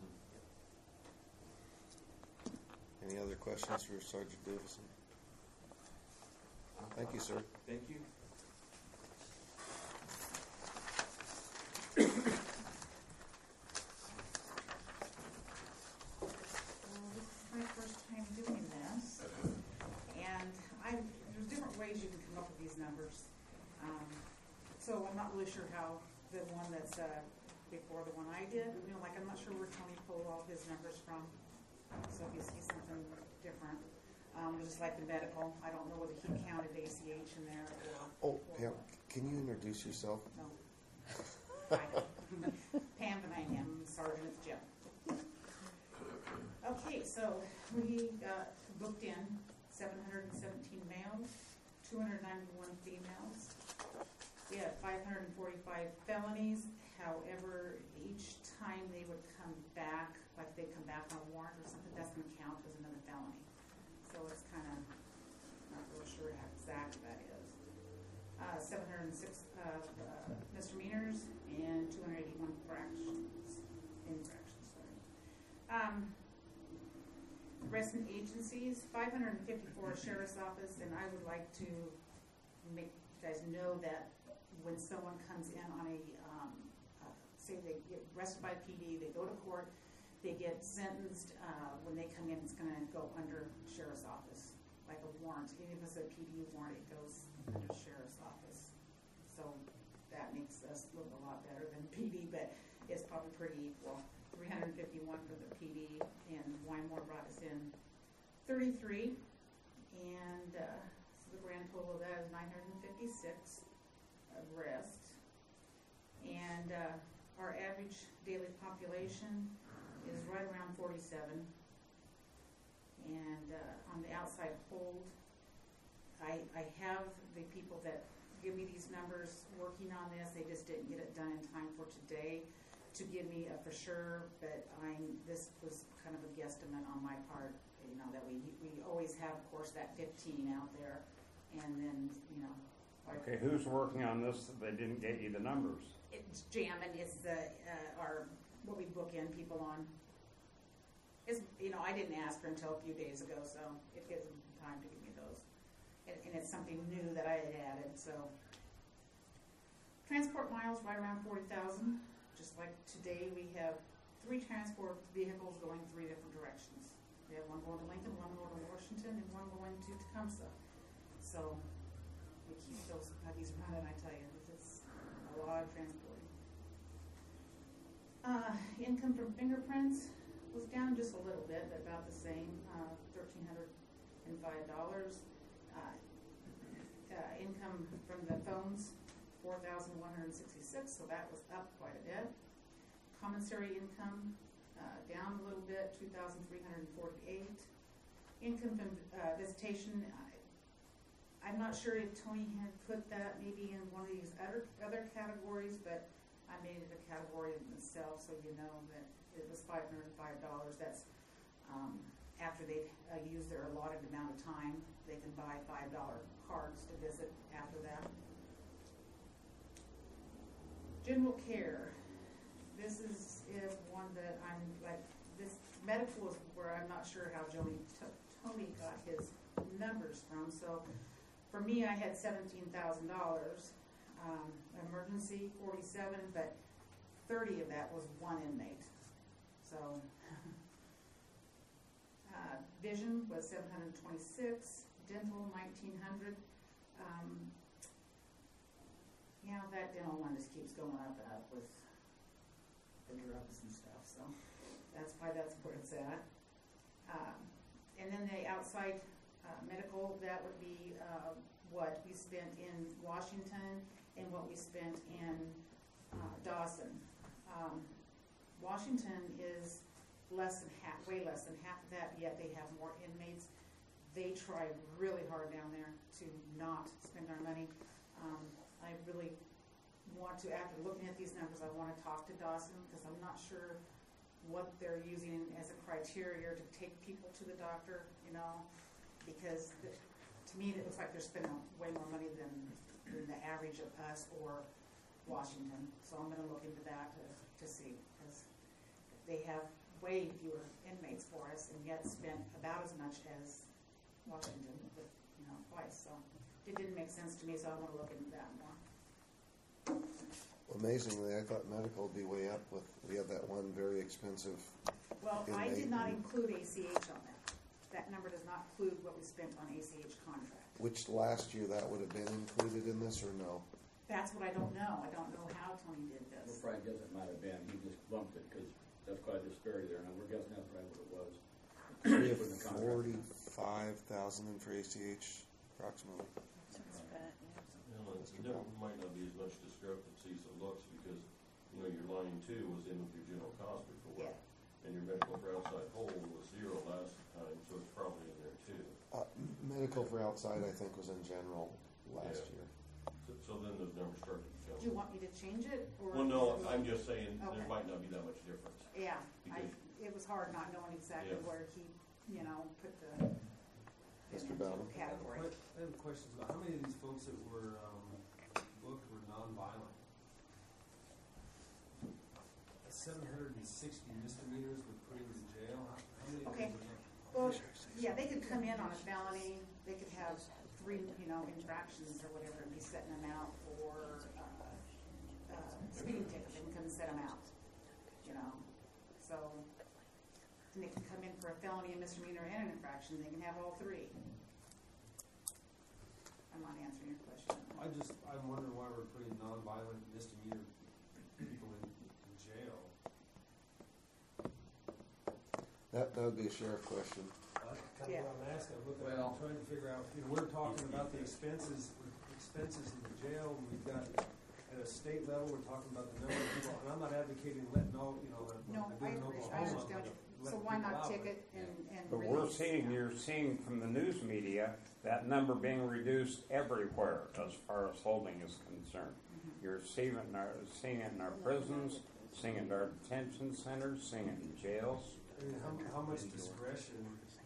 Any other questions for Sergeant Davison? Thank you, sir. Thank you. Well, this is my first time doing this, and I, there's different ways you can come up with these numbers. Um, so I'm not really sure how the one that's, uh, before the one I did, you know, like, I'm not sure where Tony pulled all his numbers from. So if you see something different, um, just like the medical, I don't know whether he counted A C H in there or. Oh, Pam, can you introduce yourself? No. Hi. Pam Benignan, Sergeant at the gym. Okay, so we got booked in seven hundred seventeen males, two hundred ninety-one females. We had five hundred forty-five felonies. However, each time they would come back, like they come back on a warrant or something, that's going to count as another felony. So it's kind of not real sure how exact that is. Uh, seven hundred six uh, uh, misdemeanors and two hundred eighty-one fractions, infractions, sorry. Um, Arresting agencies, five hundred fifty-four Sheriff's Office, and I would like to make you guys know that when someone comes in on a, um, uh, say they get arrested by P D, they go to court, they get sentenced, uh, when they come in, it's gonna go under Sheriff's Office, like a warrant. Even if it's a P D warrant, it goes under Sheriff's Office. So that makes us look a lot better than P D, but it's probably pretty equal. three hundred fifty-one for the P D, and Wymore brought us in thirty-three, and uh, so the grand total of that is nine hundred fifty-six arrests. And uh, our average daily population is right around forty-seven. And uh, on the outside hold, I, I have the people that give me these numbers working on this. They just didn't get it done in time for today to give me a for sure, but I'm, this was kind of a guesstimate on my part, you know, that we, we always have, of course, that fifteen out there, and then, you know. Like, Okay, who's working on this that they didn't get you the numbers? it's jamming is the, uh, our, what we book in people on. It's, you know, I didn't ask her until a few days ago, so it gives them time to give me those. And, and it's something new that I had added, so. Transport miles right around forty thousand. Just like today, we have three transport vehicles going three different directions. We have one going to Lincoln, one going to Washington, and one going to Tecumseh. So we keep those puppies running, I tell you, it's a lot of transporting. Uh, income from fingerprints was down just a little bit, but about the same, uh, thirteen hundred five dollars. Uh, uh, income from the phones, four thousand one hundred sixty-six, so that was up quite a bit. Commissary income uh, down a little bit, two thousand three hundred forty-eight. Income from uh, visitation, I, I'm not sure if Tony had put that maybe in one of these other other categories, but I made it a category in itself, so you know that it was five hundred five dollars. That's um, after they've uh, used their allotted amount of time, they can buy five dollar cards to visit after that. General care, this is, is one that I'm like, this medical is where I'm not sure how Joni, Tony got his numbers from. So for me, I had seventeen thousand dollars, um, emergency forty-seven, but thirty of that was one inmate. So uh, vision was seven hundred twenty-six, dental nineteen hundred. Um, Yeah, that dental one just keeps going up and up with the drugs and stuff, so that's why that's where it's at. Um, and then the outside uh, medical, that would be uh, what we spent in Washington and what we spent in uh, Dawson. Um, Washington is less than half, way less than half of that, yet they have more inmates. They try really hard down there to not spend our money. Um, I really want to, after looking at these numbers, I want to talk to Dawson, because I'm not sure what they're using as a criteria to take people to the doctor, you know, because the, to me, it looks like they're spending way more money than, than the average of us or Washington. So I'm gonna look into that to, to see, because they have way fewer inmates for us and yet spent about as much as Washington, with, you know, twice. So it didn't make sense to me, so I wanna look into that more. Amazingly, I thought medical would be way up with, we have that one very expensive Well, I inmate. did not include A C H on that. That number does not include what we spent on A C H contract. Which last year that would have been included in this or no? That's what I don't know. I don't know how Tony did We're this. probably guessing it might have been, he just bumped it, because that's quite a disparity there, and we're guessing that's probably what it was. We have Putting the contract in. forty-five thousand in for A C H approximately. Sounds bad, yeah. You know, it's- there might not be as much discrepancy as it looks, because, you know, your line two was in with your general cost before. Yeah. And your medical for outside hold was zero last time, so it's probably in there too. Uh, medical for outside, I think, was in general last Yeah. year. So, so then those numbers start to Do you jump. want me to change it, or? Well, no, I'm just saying, there Okay. might not be that much difference. Yeah, I, Because- it was hard not knowing exactly Yeah. where he, you know, put the, Mister into Bowden? category. I have que- I have questions about how many of these folks that were, um, booked were nonviolent? Seven hundred and sixty misdemeanors were put into jail, how, how many of Okay. those were? Well, yeah, they could come in on a felony, they could have three, you know, infractions or whatever, and be setting them out for, uh, uh, speeding ticket, they can come and set them out, you know, so. And they can come in for a felony, a misdemeanor, and an infraction, they can have all three. I'm not answering your question. I just, I'm wondering why we're putting nonviolent misdemeanor people in, in jail. That, that would be a sheriff question. That's kind Yeah. of what I'm asking, I'm looking, Well- I'm trying to figure out, you know, we're talking about the expenses, expenses in the jail, and we've got, at a state level, we're talking about the number of people, and I'm not advocating letting all, you know, like, No, like I doing in agree, I Oklahoma, understand, like, so letting why people not out, ticket but- and, and But we're release? seeing, you're seeing from the news media, that number being reduced everywhere as far as holding is concerned. Mhm. You're seeing it in our, seeing it in our prisons, seeing it in our detention centers, seeing it in jails. I mean, how, how much discretion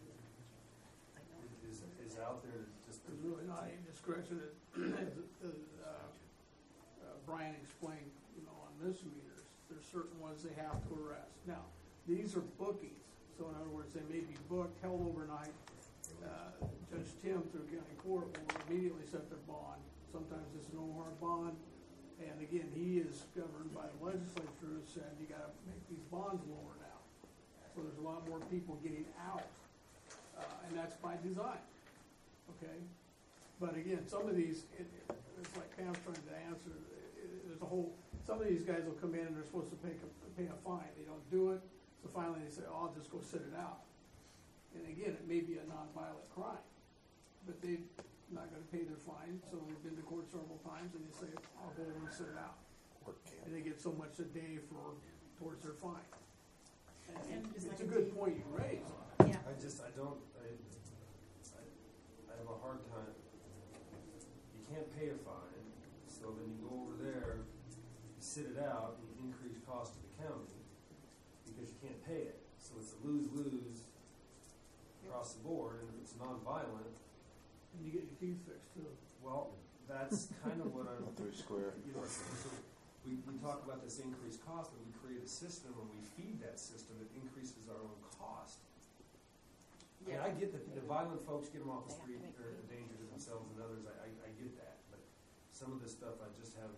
is, is out there to just? There's really not any discretion, as, as, uh, uh, Brian explained, you know, on misdemeanors, there's certain ones they have to arrest. Now, these are bookings, so in other words, they may be booked, held overnight. Uh, Judge Tim through county court will immediately set their bond. Sometimes it's no harm bond, and again, he is governed by the legislature who said you gotta make these bonds lower now. So there's a lot more people getting out, uh, and that's by design, okay? But again, some of these, it, it's like Pam's trying to answer, it, there's a whole, some of these guys will come in and they're supposed to pay, a- pay a fine, they don't do it, so finally they say, oh, I'll just go sit it out. And again, it may be a nonviolent crime, but they're not gonna pay their fine, so they've been to court several times and they say, I'll go over and sit it out. Work camp. And they get so much a day for, towards their fine. And And just it's like a a good D- point you raise. Yeah, I just, I don't, I, I, I have a hard time, you can't pay a fine, so then you go over there, you sit it out, and you increase cost to the county, because you can't pay it. So it's a lose-lose across the board, and if it's nonviolent, And you get your teeth fixed too. well, that's kind of what I'm, Not three square. you know, so, so we, we talk about this increased cost, but we create a system, and we feed that system, it increases our own cost. And I get that the violent folks, get them off the street, they're a danger to themselves and others, I, I, I get that, but some of this stuff I just have,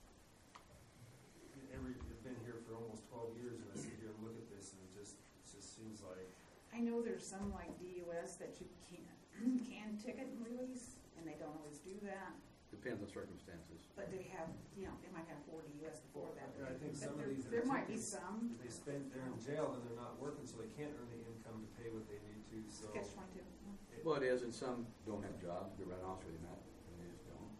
every, I've been here for almost twelve years, and I sit here and look at this, and it just, it just seems like, I know there's some like D U S that you can, can ticket and release, and they don't always do that, Depends on circumstances. but they have, you know, they might have four D U S before that. I think But some of there- these are There might be tickets. some, they spend, they're in jail, and they're not working, so they can't earn the income to pay what they need to, so. catch twenty-two. it- Well, it is, and some don't have jobs, to be right honest with you, Matt, and they just don't.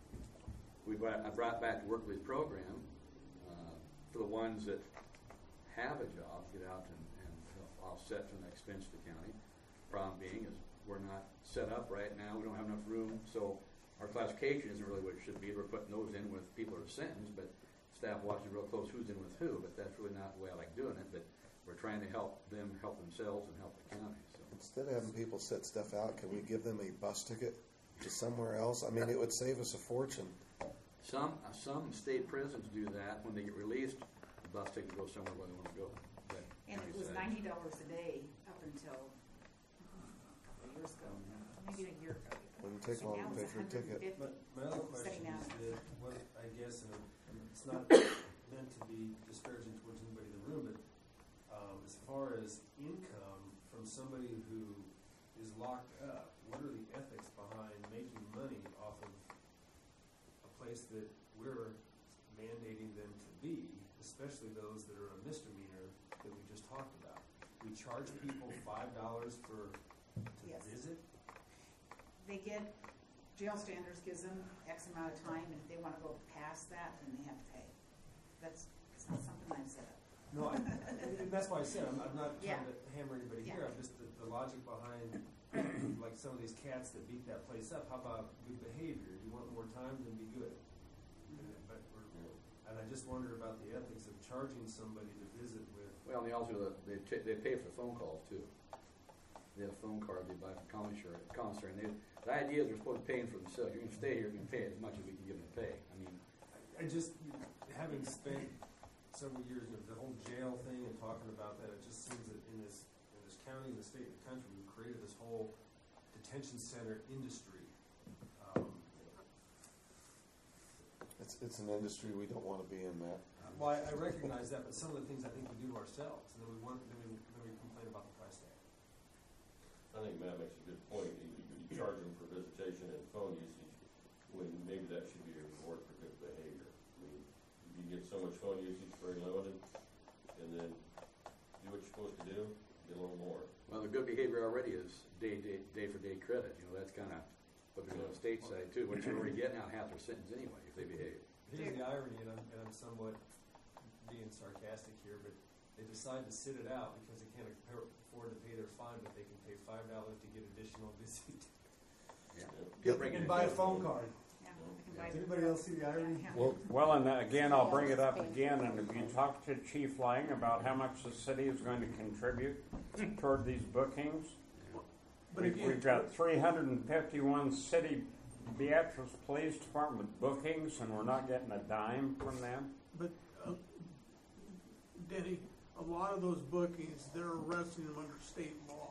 We brought, I brought back the work release program, uh, for the ones that have a job, get out and, and help offset some expense to the county. Problem being is we're not set up right now. We don't have enough room, so our classification isn't really what it should be. We're putting those in with people who are sentenced, but staff watching real close who's in with who. But that's really not the way I like doing it. But we're trying to help them help themselves and help the county. So Instead of having people sit stuff out, can we give them a bus ticket to somewhere else? I mean, it would save us a fortune. some uh, some state prisons do that. When they get released, the bus ticket goes somewhere where they want to go. But And it was ninety dollars a day up until a couple of years ago, maybe a year ago. Wouldn't take So long now to it's pay for a ticket. one hundred fifty. My, my other question Setting is out. that, what, I guess, and it's not meant to be disparaging towards anybody in the room, but, um, as far as income from somebody who is locked up, what are the ethics behind making money off of a place that we're mandating them to be, especially those that are a misdemeanor that we just talked about? We charge people five dollars for, to Yes. visit? They get, jail standards gives them X amount of time, and if they wanna go past that, then they have to pay. That's, it's not something I've set up. No, I, and that's why I said, I'm, I'm not Yeah. trying to hammer anybody here, Yeah. I'm just, the, the logic behind, like some of these cats that beat that place up, how about good behavior? You want more time, then be good. But we're, and I just wonder about the ethics of charging somebody to visit with. well, and they also they t- they pay for the phone calls too. They have a phone card they buy from commissary, commissary, and they, the idea is they're supposed to be paying for themselves. You're going to stay here, you're going to pay as much as we can give them to pay. I mean, I just, having spent several years of the whole jail thing and talking about that, it just seems that in this, in this county, in the state, and the country, we've created this whole detention center industry. Um, It's, it's an industry we don't want to be in, Matt. Well, I, I recognize that, but some of the things I think we do to ourselves, and then we want, then we, then we complain about the price tag. I think Matt makes a good point. You, you you charge them for visitation and phone usage, when maybe that should be a reward for good behavior. I mean, you get so much phone usage, very limited, and then do what you're supposed to do, get a little more. well, the good behavior already is day day day for day credit. You know, that's kind of what they're doing on the state side too. What you're already getting out half their sentence anyway if they behave. Here's the irony, and I'm, and I'm somewhat being sarcastic here, but they decide to sit it out because they can't afford to pay their fine, but they can pay five dollars to get additional visit. Yeah. Get, and buy a phone card. Yeah, I can buy Does the- anybody else see the irony? Yeah. Well, Well, and again, I'll bring it up again, and if you talk to Chief Lang about how much the city is going to contribute toward these bookings, But we've, again, we've got three hundred and fifty-one city Beatrice Police Department bookings, and we're not getting a dime from them. But, uh, Denny, a lot of those bookings, they're arresting them under state law,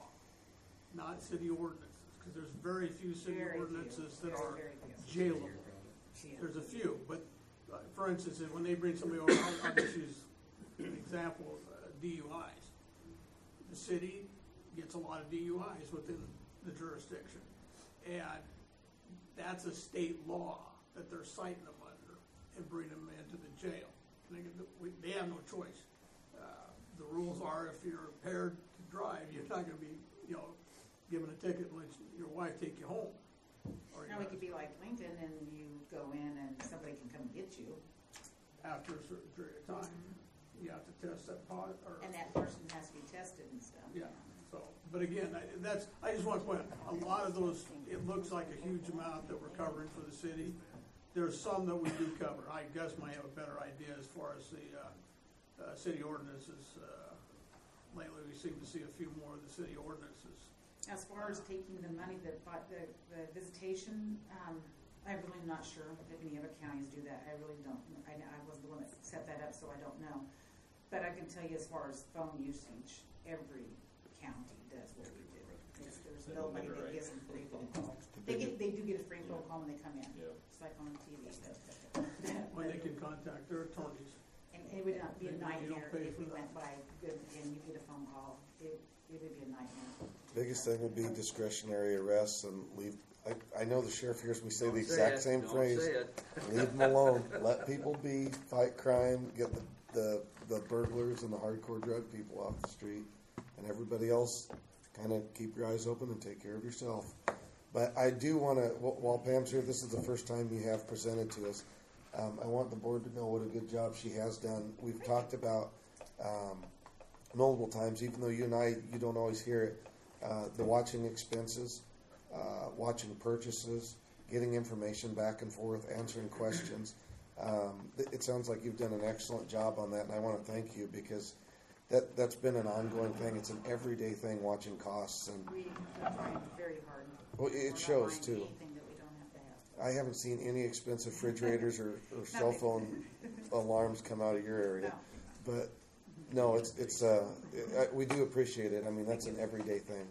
not city ordinances, because there's very few city Very few. ordinances that Very, are very few. jailable. Yeah. There's a few, but, uh, for instance, when they bring somebody over, I'll, I'll just use an example of uh, D U Is. The city gets a lot of D U Is within the jurisdiction, and that's a state law that they're citing them under and bring them into the jail. And they, we- they have no choice. Uh, the rules are if you're impaired to drive, you're not going to be, you know, given a ticket and let your wife take you home. Or Now, you it could be like Lincoln, and you go in and somebody can come get you, after a certain period of time, you have to test that pot or. and that person has to be tested and stuff. Yeah, so, but again, I, that's, I just want to point out, a lot of those, it looks like a huge amount that we're covering for the city. There's some that we do cover. I guess might have a better idea as far as the, uh, uh, city ordinances. Uh, lately, we seem to see a few more of the city ordinances. As far as taking the money, the, the, the visitation, um, I'm really not sure if any other counties do that. I really don't. I, I was the one that set that up, so I don't know. But I can tell you as far as phone usage, every county does what we do. There's, there's nobody that gets a free phone call. They get, they do get a free phone call when they come in. Yeah. It's like on T V. When they can contact their attorneys. And it would not be a You don't nightmare pay if for we that. went by good and you get a phone call. It, it would be a nightmare. Biggest thing would be discretionary arrests and leave. I, I know the sheriff hears me say Don't the say exact it, same don't phrase. say it. Leave them alone. Let people be. Fight crime. Get the, the the burglars and the hardcore drug people off the street, and everybody else, kind of keep your eyes open and take care of yourself. But I do want to, while Pam's here, this is the first time you have presented to us. Um, I want the board to know what a good job she has done. We've talked about um, multiple times, even though you and I, you don't always hear it, uh, the watching expenses, uh, watching purchases, getting information back and forth, answering questions. Um, it, it sounds like you've done an excellent job on that, and I want to thank you because that, that's been an ongoing thing. It's an everyday thing, watching costs. And We are trying very hard. well, We're it not shows buying too. anything that we don't have to have. I haven't seen any expensive refrigerators or, or cell phone alarms come out of your area. No. But no, it's, it's, uh, it, I, we do appreciate it. I mean, that's an everyday thing.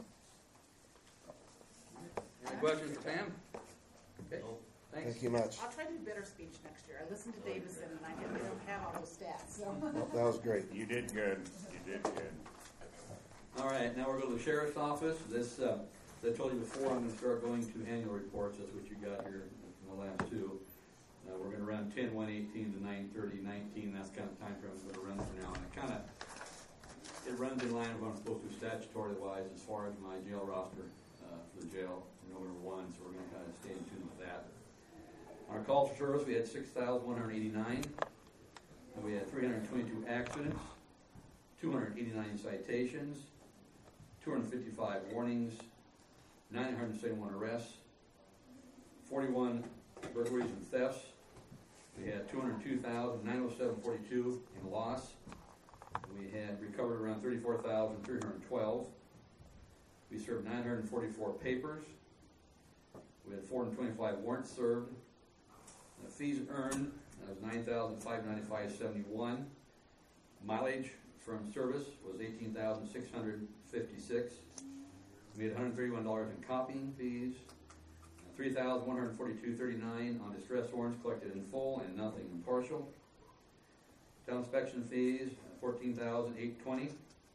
Any questions for Pam? Okay, thanks. Thank you much. I'll try to do better speech next year. I listened to Davison and I didn't, they don't have all those stats, so. Well, that was great. You did good. You did good. All right, now we're going to the sheriff's office. This, uh, as I told you before, I'm going to start going to annual reports. That's what you got here from the last two. Uh, we're going to run ten, one eighteen to nine thirty, nineteen. That's kind of time frame I'm going to run for now. And it kind of, it runs in line with what I'm supposed to do statutory wise as far as my jail roster uh, for the jail for November one. So we're going to kind of stay in tune with that. On our calls for service, we had six thousand one hundred eighty-nine. And we had three hundred twenty-two accidents, two hundred eighty-nine citations, two hundred fifty-five warnings, nine hundred seventy-one arrests, forty-one burglaries and thefts. We had two hundred two thousand nine hundred seven forty-two in loss. We had recovered around thirty-four thousand three hundred twelve. We served nine hundred forty-four papers. We had four hundred twenty-five warrants served. The fees earned, that was nine thousand five hundred ninety-five dollars and seventy-one cents. Mileage from service was eighteen thousand six hundred fifty-six dollars. We had one hundred thirty-one dollars in copying fees, three thousand one hundred forty-two dollars and thirty-nine cents on distress warrants collected in full and nothing in partial. Town inspection fees, fourteen thousand eight hundred twenty dollars.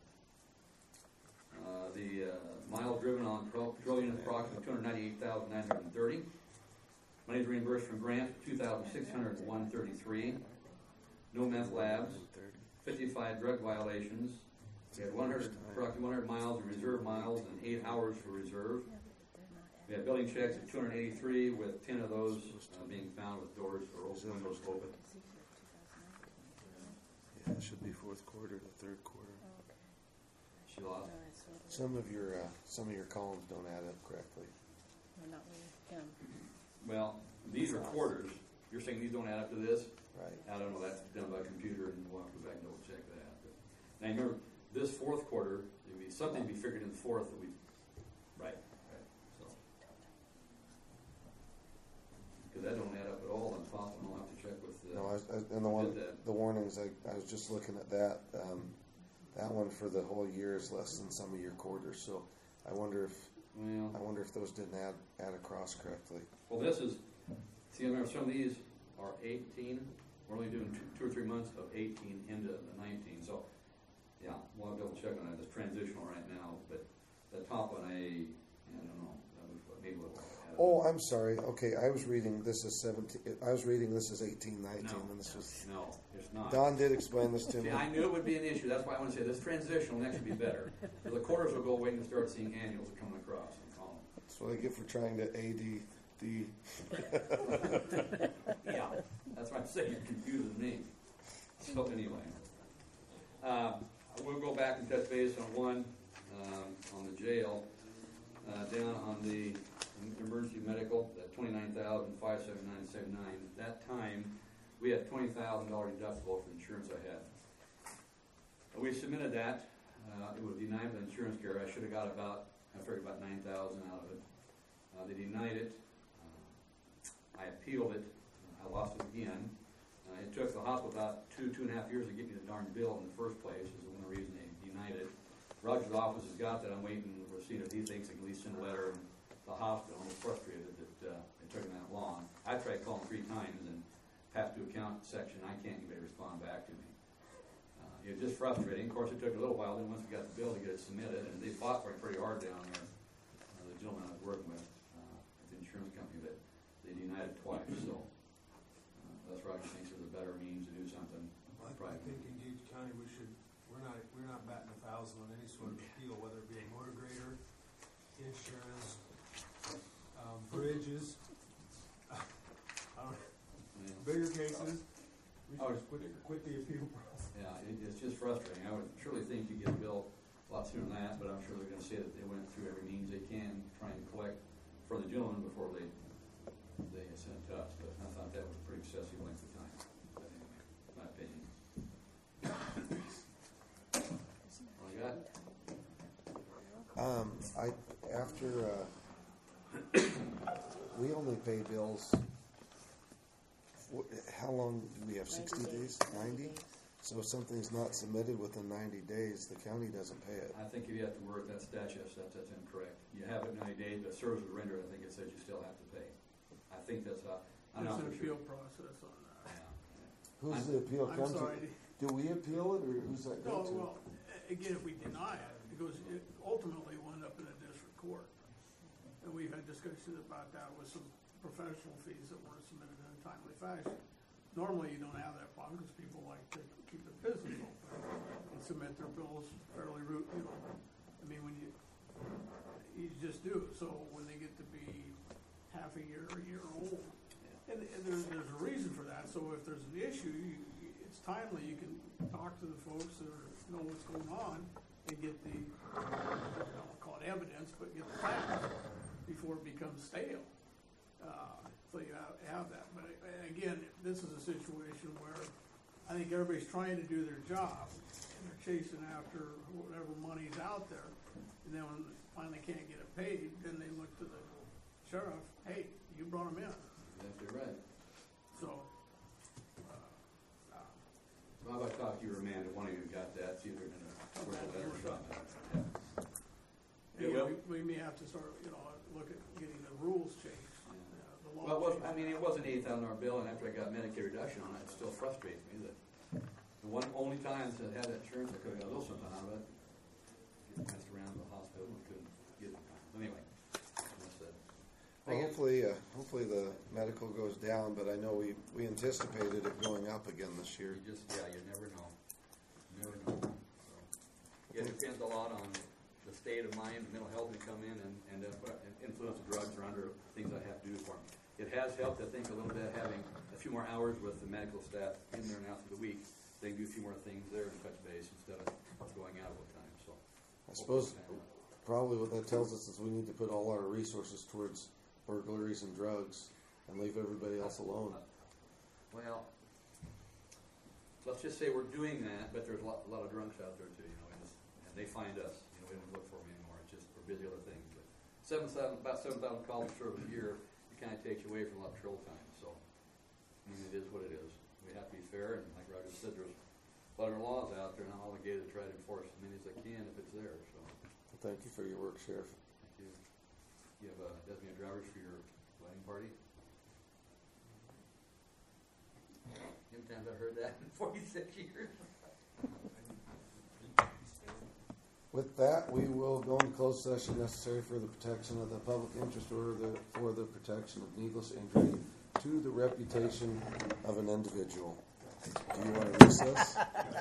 Uh, the uh, miles driven on patrol units, approximately two hundred ninety-eight thousand nine hundred thirty dollars. Monies reimbursed from grants, two thousand six hundred one dollars and thirty-three cents. No meth labs, fifty-five drug violations. We had one hundred, approximately one hundred miles in reserve miles and eight hours for reserve. We had building checks of two hundred eighty-three, with ten of those uh, being found with doors or open, windows open. Yeah, it should be fourth quarter to third quarter. She lost. Some of your, uh, some of your columns don't add up correctly. We're not really him. Well, these are quarters. You're saying these don't add up to this? Right. I don't know, that's done by computer, and we'll have to go back and double check that. But now remember, this fourth quarter, there'd be something to be figured in the fourth that we, right, right, so. Because that don't add up at all on top, and I'll have to check with the. No, I, I, and the one, did that. the warnings, I, I was just looking at that. Um, that one for the whole year is less than some of your quarters, so I wonder if, Well, I wonder if those didn't add, add across correctly. well, this is, see, I remember some of these are eighteen, we're only doing two, two or three months of eighteen into the nineteen, so, yeah, we'll have to double check on that, it's transitional right now, but the top one, I, I don't know, that was what maybe we'll add. Oh, I'm sorry. Okay, I was reading this as seventeen, I was reading this as eighteen, nineteen, No, and this was, no, it's not. Don did explain this to me. See, I knew it would be an issue, that's why I want to say this transitional next should be better, because the quarters will go away and start seeing annuals coming across and column. That's what I get for trying to A D D. Yeah, that's why I'm saying you're confusing me. So anyway, uh, we'll go back and touch base on one, um, on the jail, uh, down on the emergency medical, that twenty-nine thousand five seventy-nine seventy-nine. That time, we had twenty thousand dollar deductible for the insurance I had. We submitted that. Uh, it was denied by insurance carrier. I should have got about, I figured about nine thousand out of it. Uh, they denied it. Uh, I appealed it. I lost it again. Uh, it took the hospital about two, two and a half years to get me the darn bill in the first place, is the one reason they denied it. Roger's office has got that. I'm waiting to see if he thinks they can at least send a letter to the hospital. I'm frustrated that uh, it took them that long. I tried calling three times and passed to account section. I can't get anybody to respond back to me. Uh, it was just frustrating. Of course, it took a little while. Then once we got the bill to get it submitted, and they fought for it pretty hard down there. Uh, the gentleman I was working with uh, at the insurance company, that they denied it twice. So uh, that's Roger thinks there's a better means to do something. I I think in Gage County, we should, we're not, we're not batting a thousand on any sort of appeal, whether it be a motor grader, insurance, um, bridges, I don't- Yeah. bigger cases. We Oh, should quit, quit the appeal process. Yeah, it, it's just frustrating. I would surely think you get a bill a lot sooner than that, but I'm sure they're gonna say that they went through every means they can, trying to collect for the gentleman before they, they sent it to us, but I thought that was a pretty excessive length of time. But anyway, my opinion. All you got? Um, I, after, uh, we only pay bills, wh- how long do we have, sixty days, ninety? So if something's not submitted within ninety days, the county doesn't pay it. I think if you have to work that statute, that's, that's incorrect. You have it ninety days, but service was rendered, I think it says you still have to pay. I think that's how, I'm There's not an for sure. appeal process on that. Yeah. Who's I'm- the appeal I'm come to? sorry. Do we appeal it, or who's that No, go to? well, a- again, if we deny it, it goes, it ultimately will end up in a district court. And we've had discussions about that with some professional fees that weren't submitted in a timely fashion. Normally, you don't have that problem because people like to keep their business open and submit their bills fairly root, you know. I mean, when you, you just do. So when they get to be half a year, a year old, and, and there's, there's a reason for that. So if there's an issue, you, you- it's timely. You can talk to the folks that are, know what's going on and get the, I don't call it evidence, but get the facts before it becomes stale. Uh, so you have, have that. But uh, again, this is a situation where I think everybody's trying to do their job and they're chasing after whatever money's out there. And then when they finally can't get it paid, then they look to the sheriff, hey, you brought them in. Exactly right. So, So how about talk to you or Amanda, one of you got that, see if they're gonna work with that or something. anyway, we, we may have to start, you know, look at getting the rules changed. uh, the law Well, it was, changed. I mean, it was an eight thousand dollar bill, and after I got Medicare reduction on it, it still frustrates me that the one, only times that I had that insurance, I could've got a little something out of it. Getting messed around in the hospital and couldn't get it. Anyway, that's it. Well, hopefully, uh, hopefully the medical goes down, but I know we, we anticipated it going up again this year. You just, yeah, you never know. You never know. So, yeah, it depends a lot on the state of mind, mental health may come in and, and uh, what influence of drugs or under things I have to do for me. It has helped, I think, a little bit having a few more hours with the medical staff in there now through the week. They can do a few more things there and touch base instead of going out all the time, so. I suppose probably what that tells us is we need to put all our resources towards burglaries and drugs and leave everybody else alone. Well, let's just say we're doing that, but there's a lot, a lot of drunks out there too, you know, and, it's, and they find us. You know, we don't look for them anymore. It's just we're busy with other things. But seven, seven, about seven thousand calls service a year, it kind of takes you away from a lot of patrol time. So, I mean, it is what it is. We have to be fair, and like Roger said, there's a lot of laws out there, and I'm obligated to try to enforce as many as I can if it's there. So, Thank you for your work, Sheriff. thank you. You have uh, designated drivers for your wedding party? How many times I've heard that in forty-six years? With that, we will go into closed session necessary for the protection of the public interest or the, for the protection of needless injury to the reputation of an individual. Do you want to recess?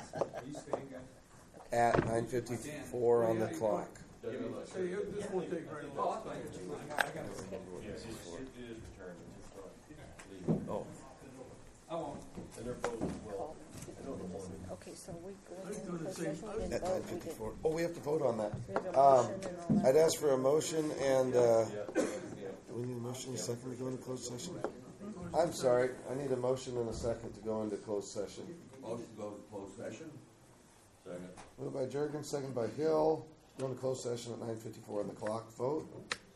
At nine fifty-four on the clock. Hey, it- this won't take very long. Yes, it it is returned, it's just not. Oh. I won't. And they're both, well, I know the one. Okay, so we go Let's into do the closed same session, we At didn't nine vote, we did. fifty-four. Oh, we have to vote on that. We have a Um, motion and all that. I'd ask for a motion and, uh, Yeah, yeah. do we need a motion and a second to go into closed session? I'm sorry, I need a motion and a second to go into closed session. Motion to go to closed session. Second. Moved by Jurgen, second by Hill. Go into closed session at nine fifty-four on the clock. Vote.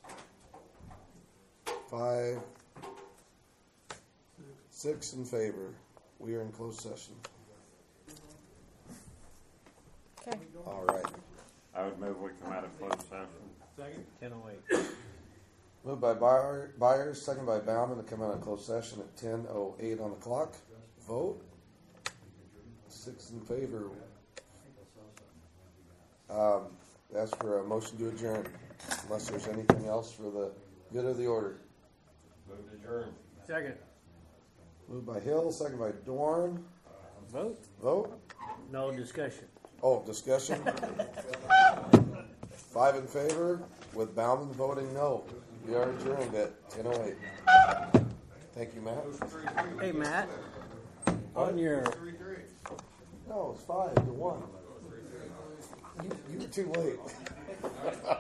Five. Six in favor. We are in closed session. Okay. All right. I would move we come out of closed session. Second? Ten oh eight. Moved by Buyer- Byers, second by Bauman to come out of closed session at ten oh eight on the clock. Vote. Six in favor. Um, ask for a motion to adjourn, unless there's anything else for the good of the order. Move to adjourn. Second. Moved by Hill, second by Dorn. Vote? Vote. No discussion. Oh, discussion? Five in favor, with Bauman voting no. We are adjourned at ten oh eight. Thank you, Matt. Hey, Matt, on your, No, No, it's five to one. You, you were too late.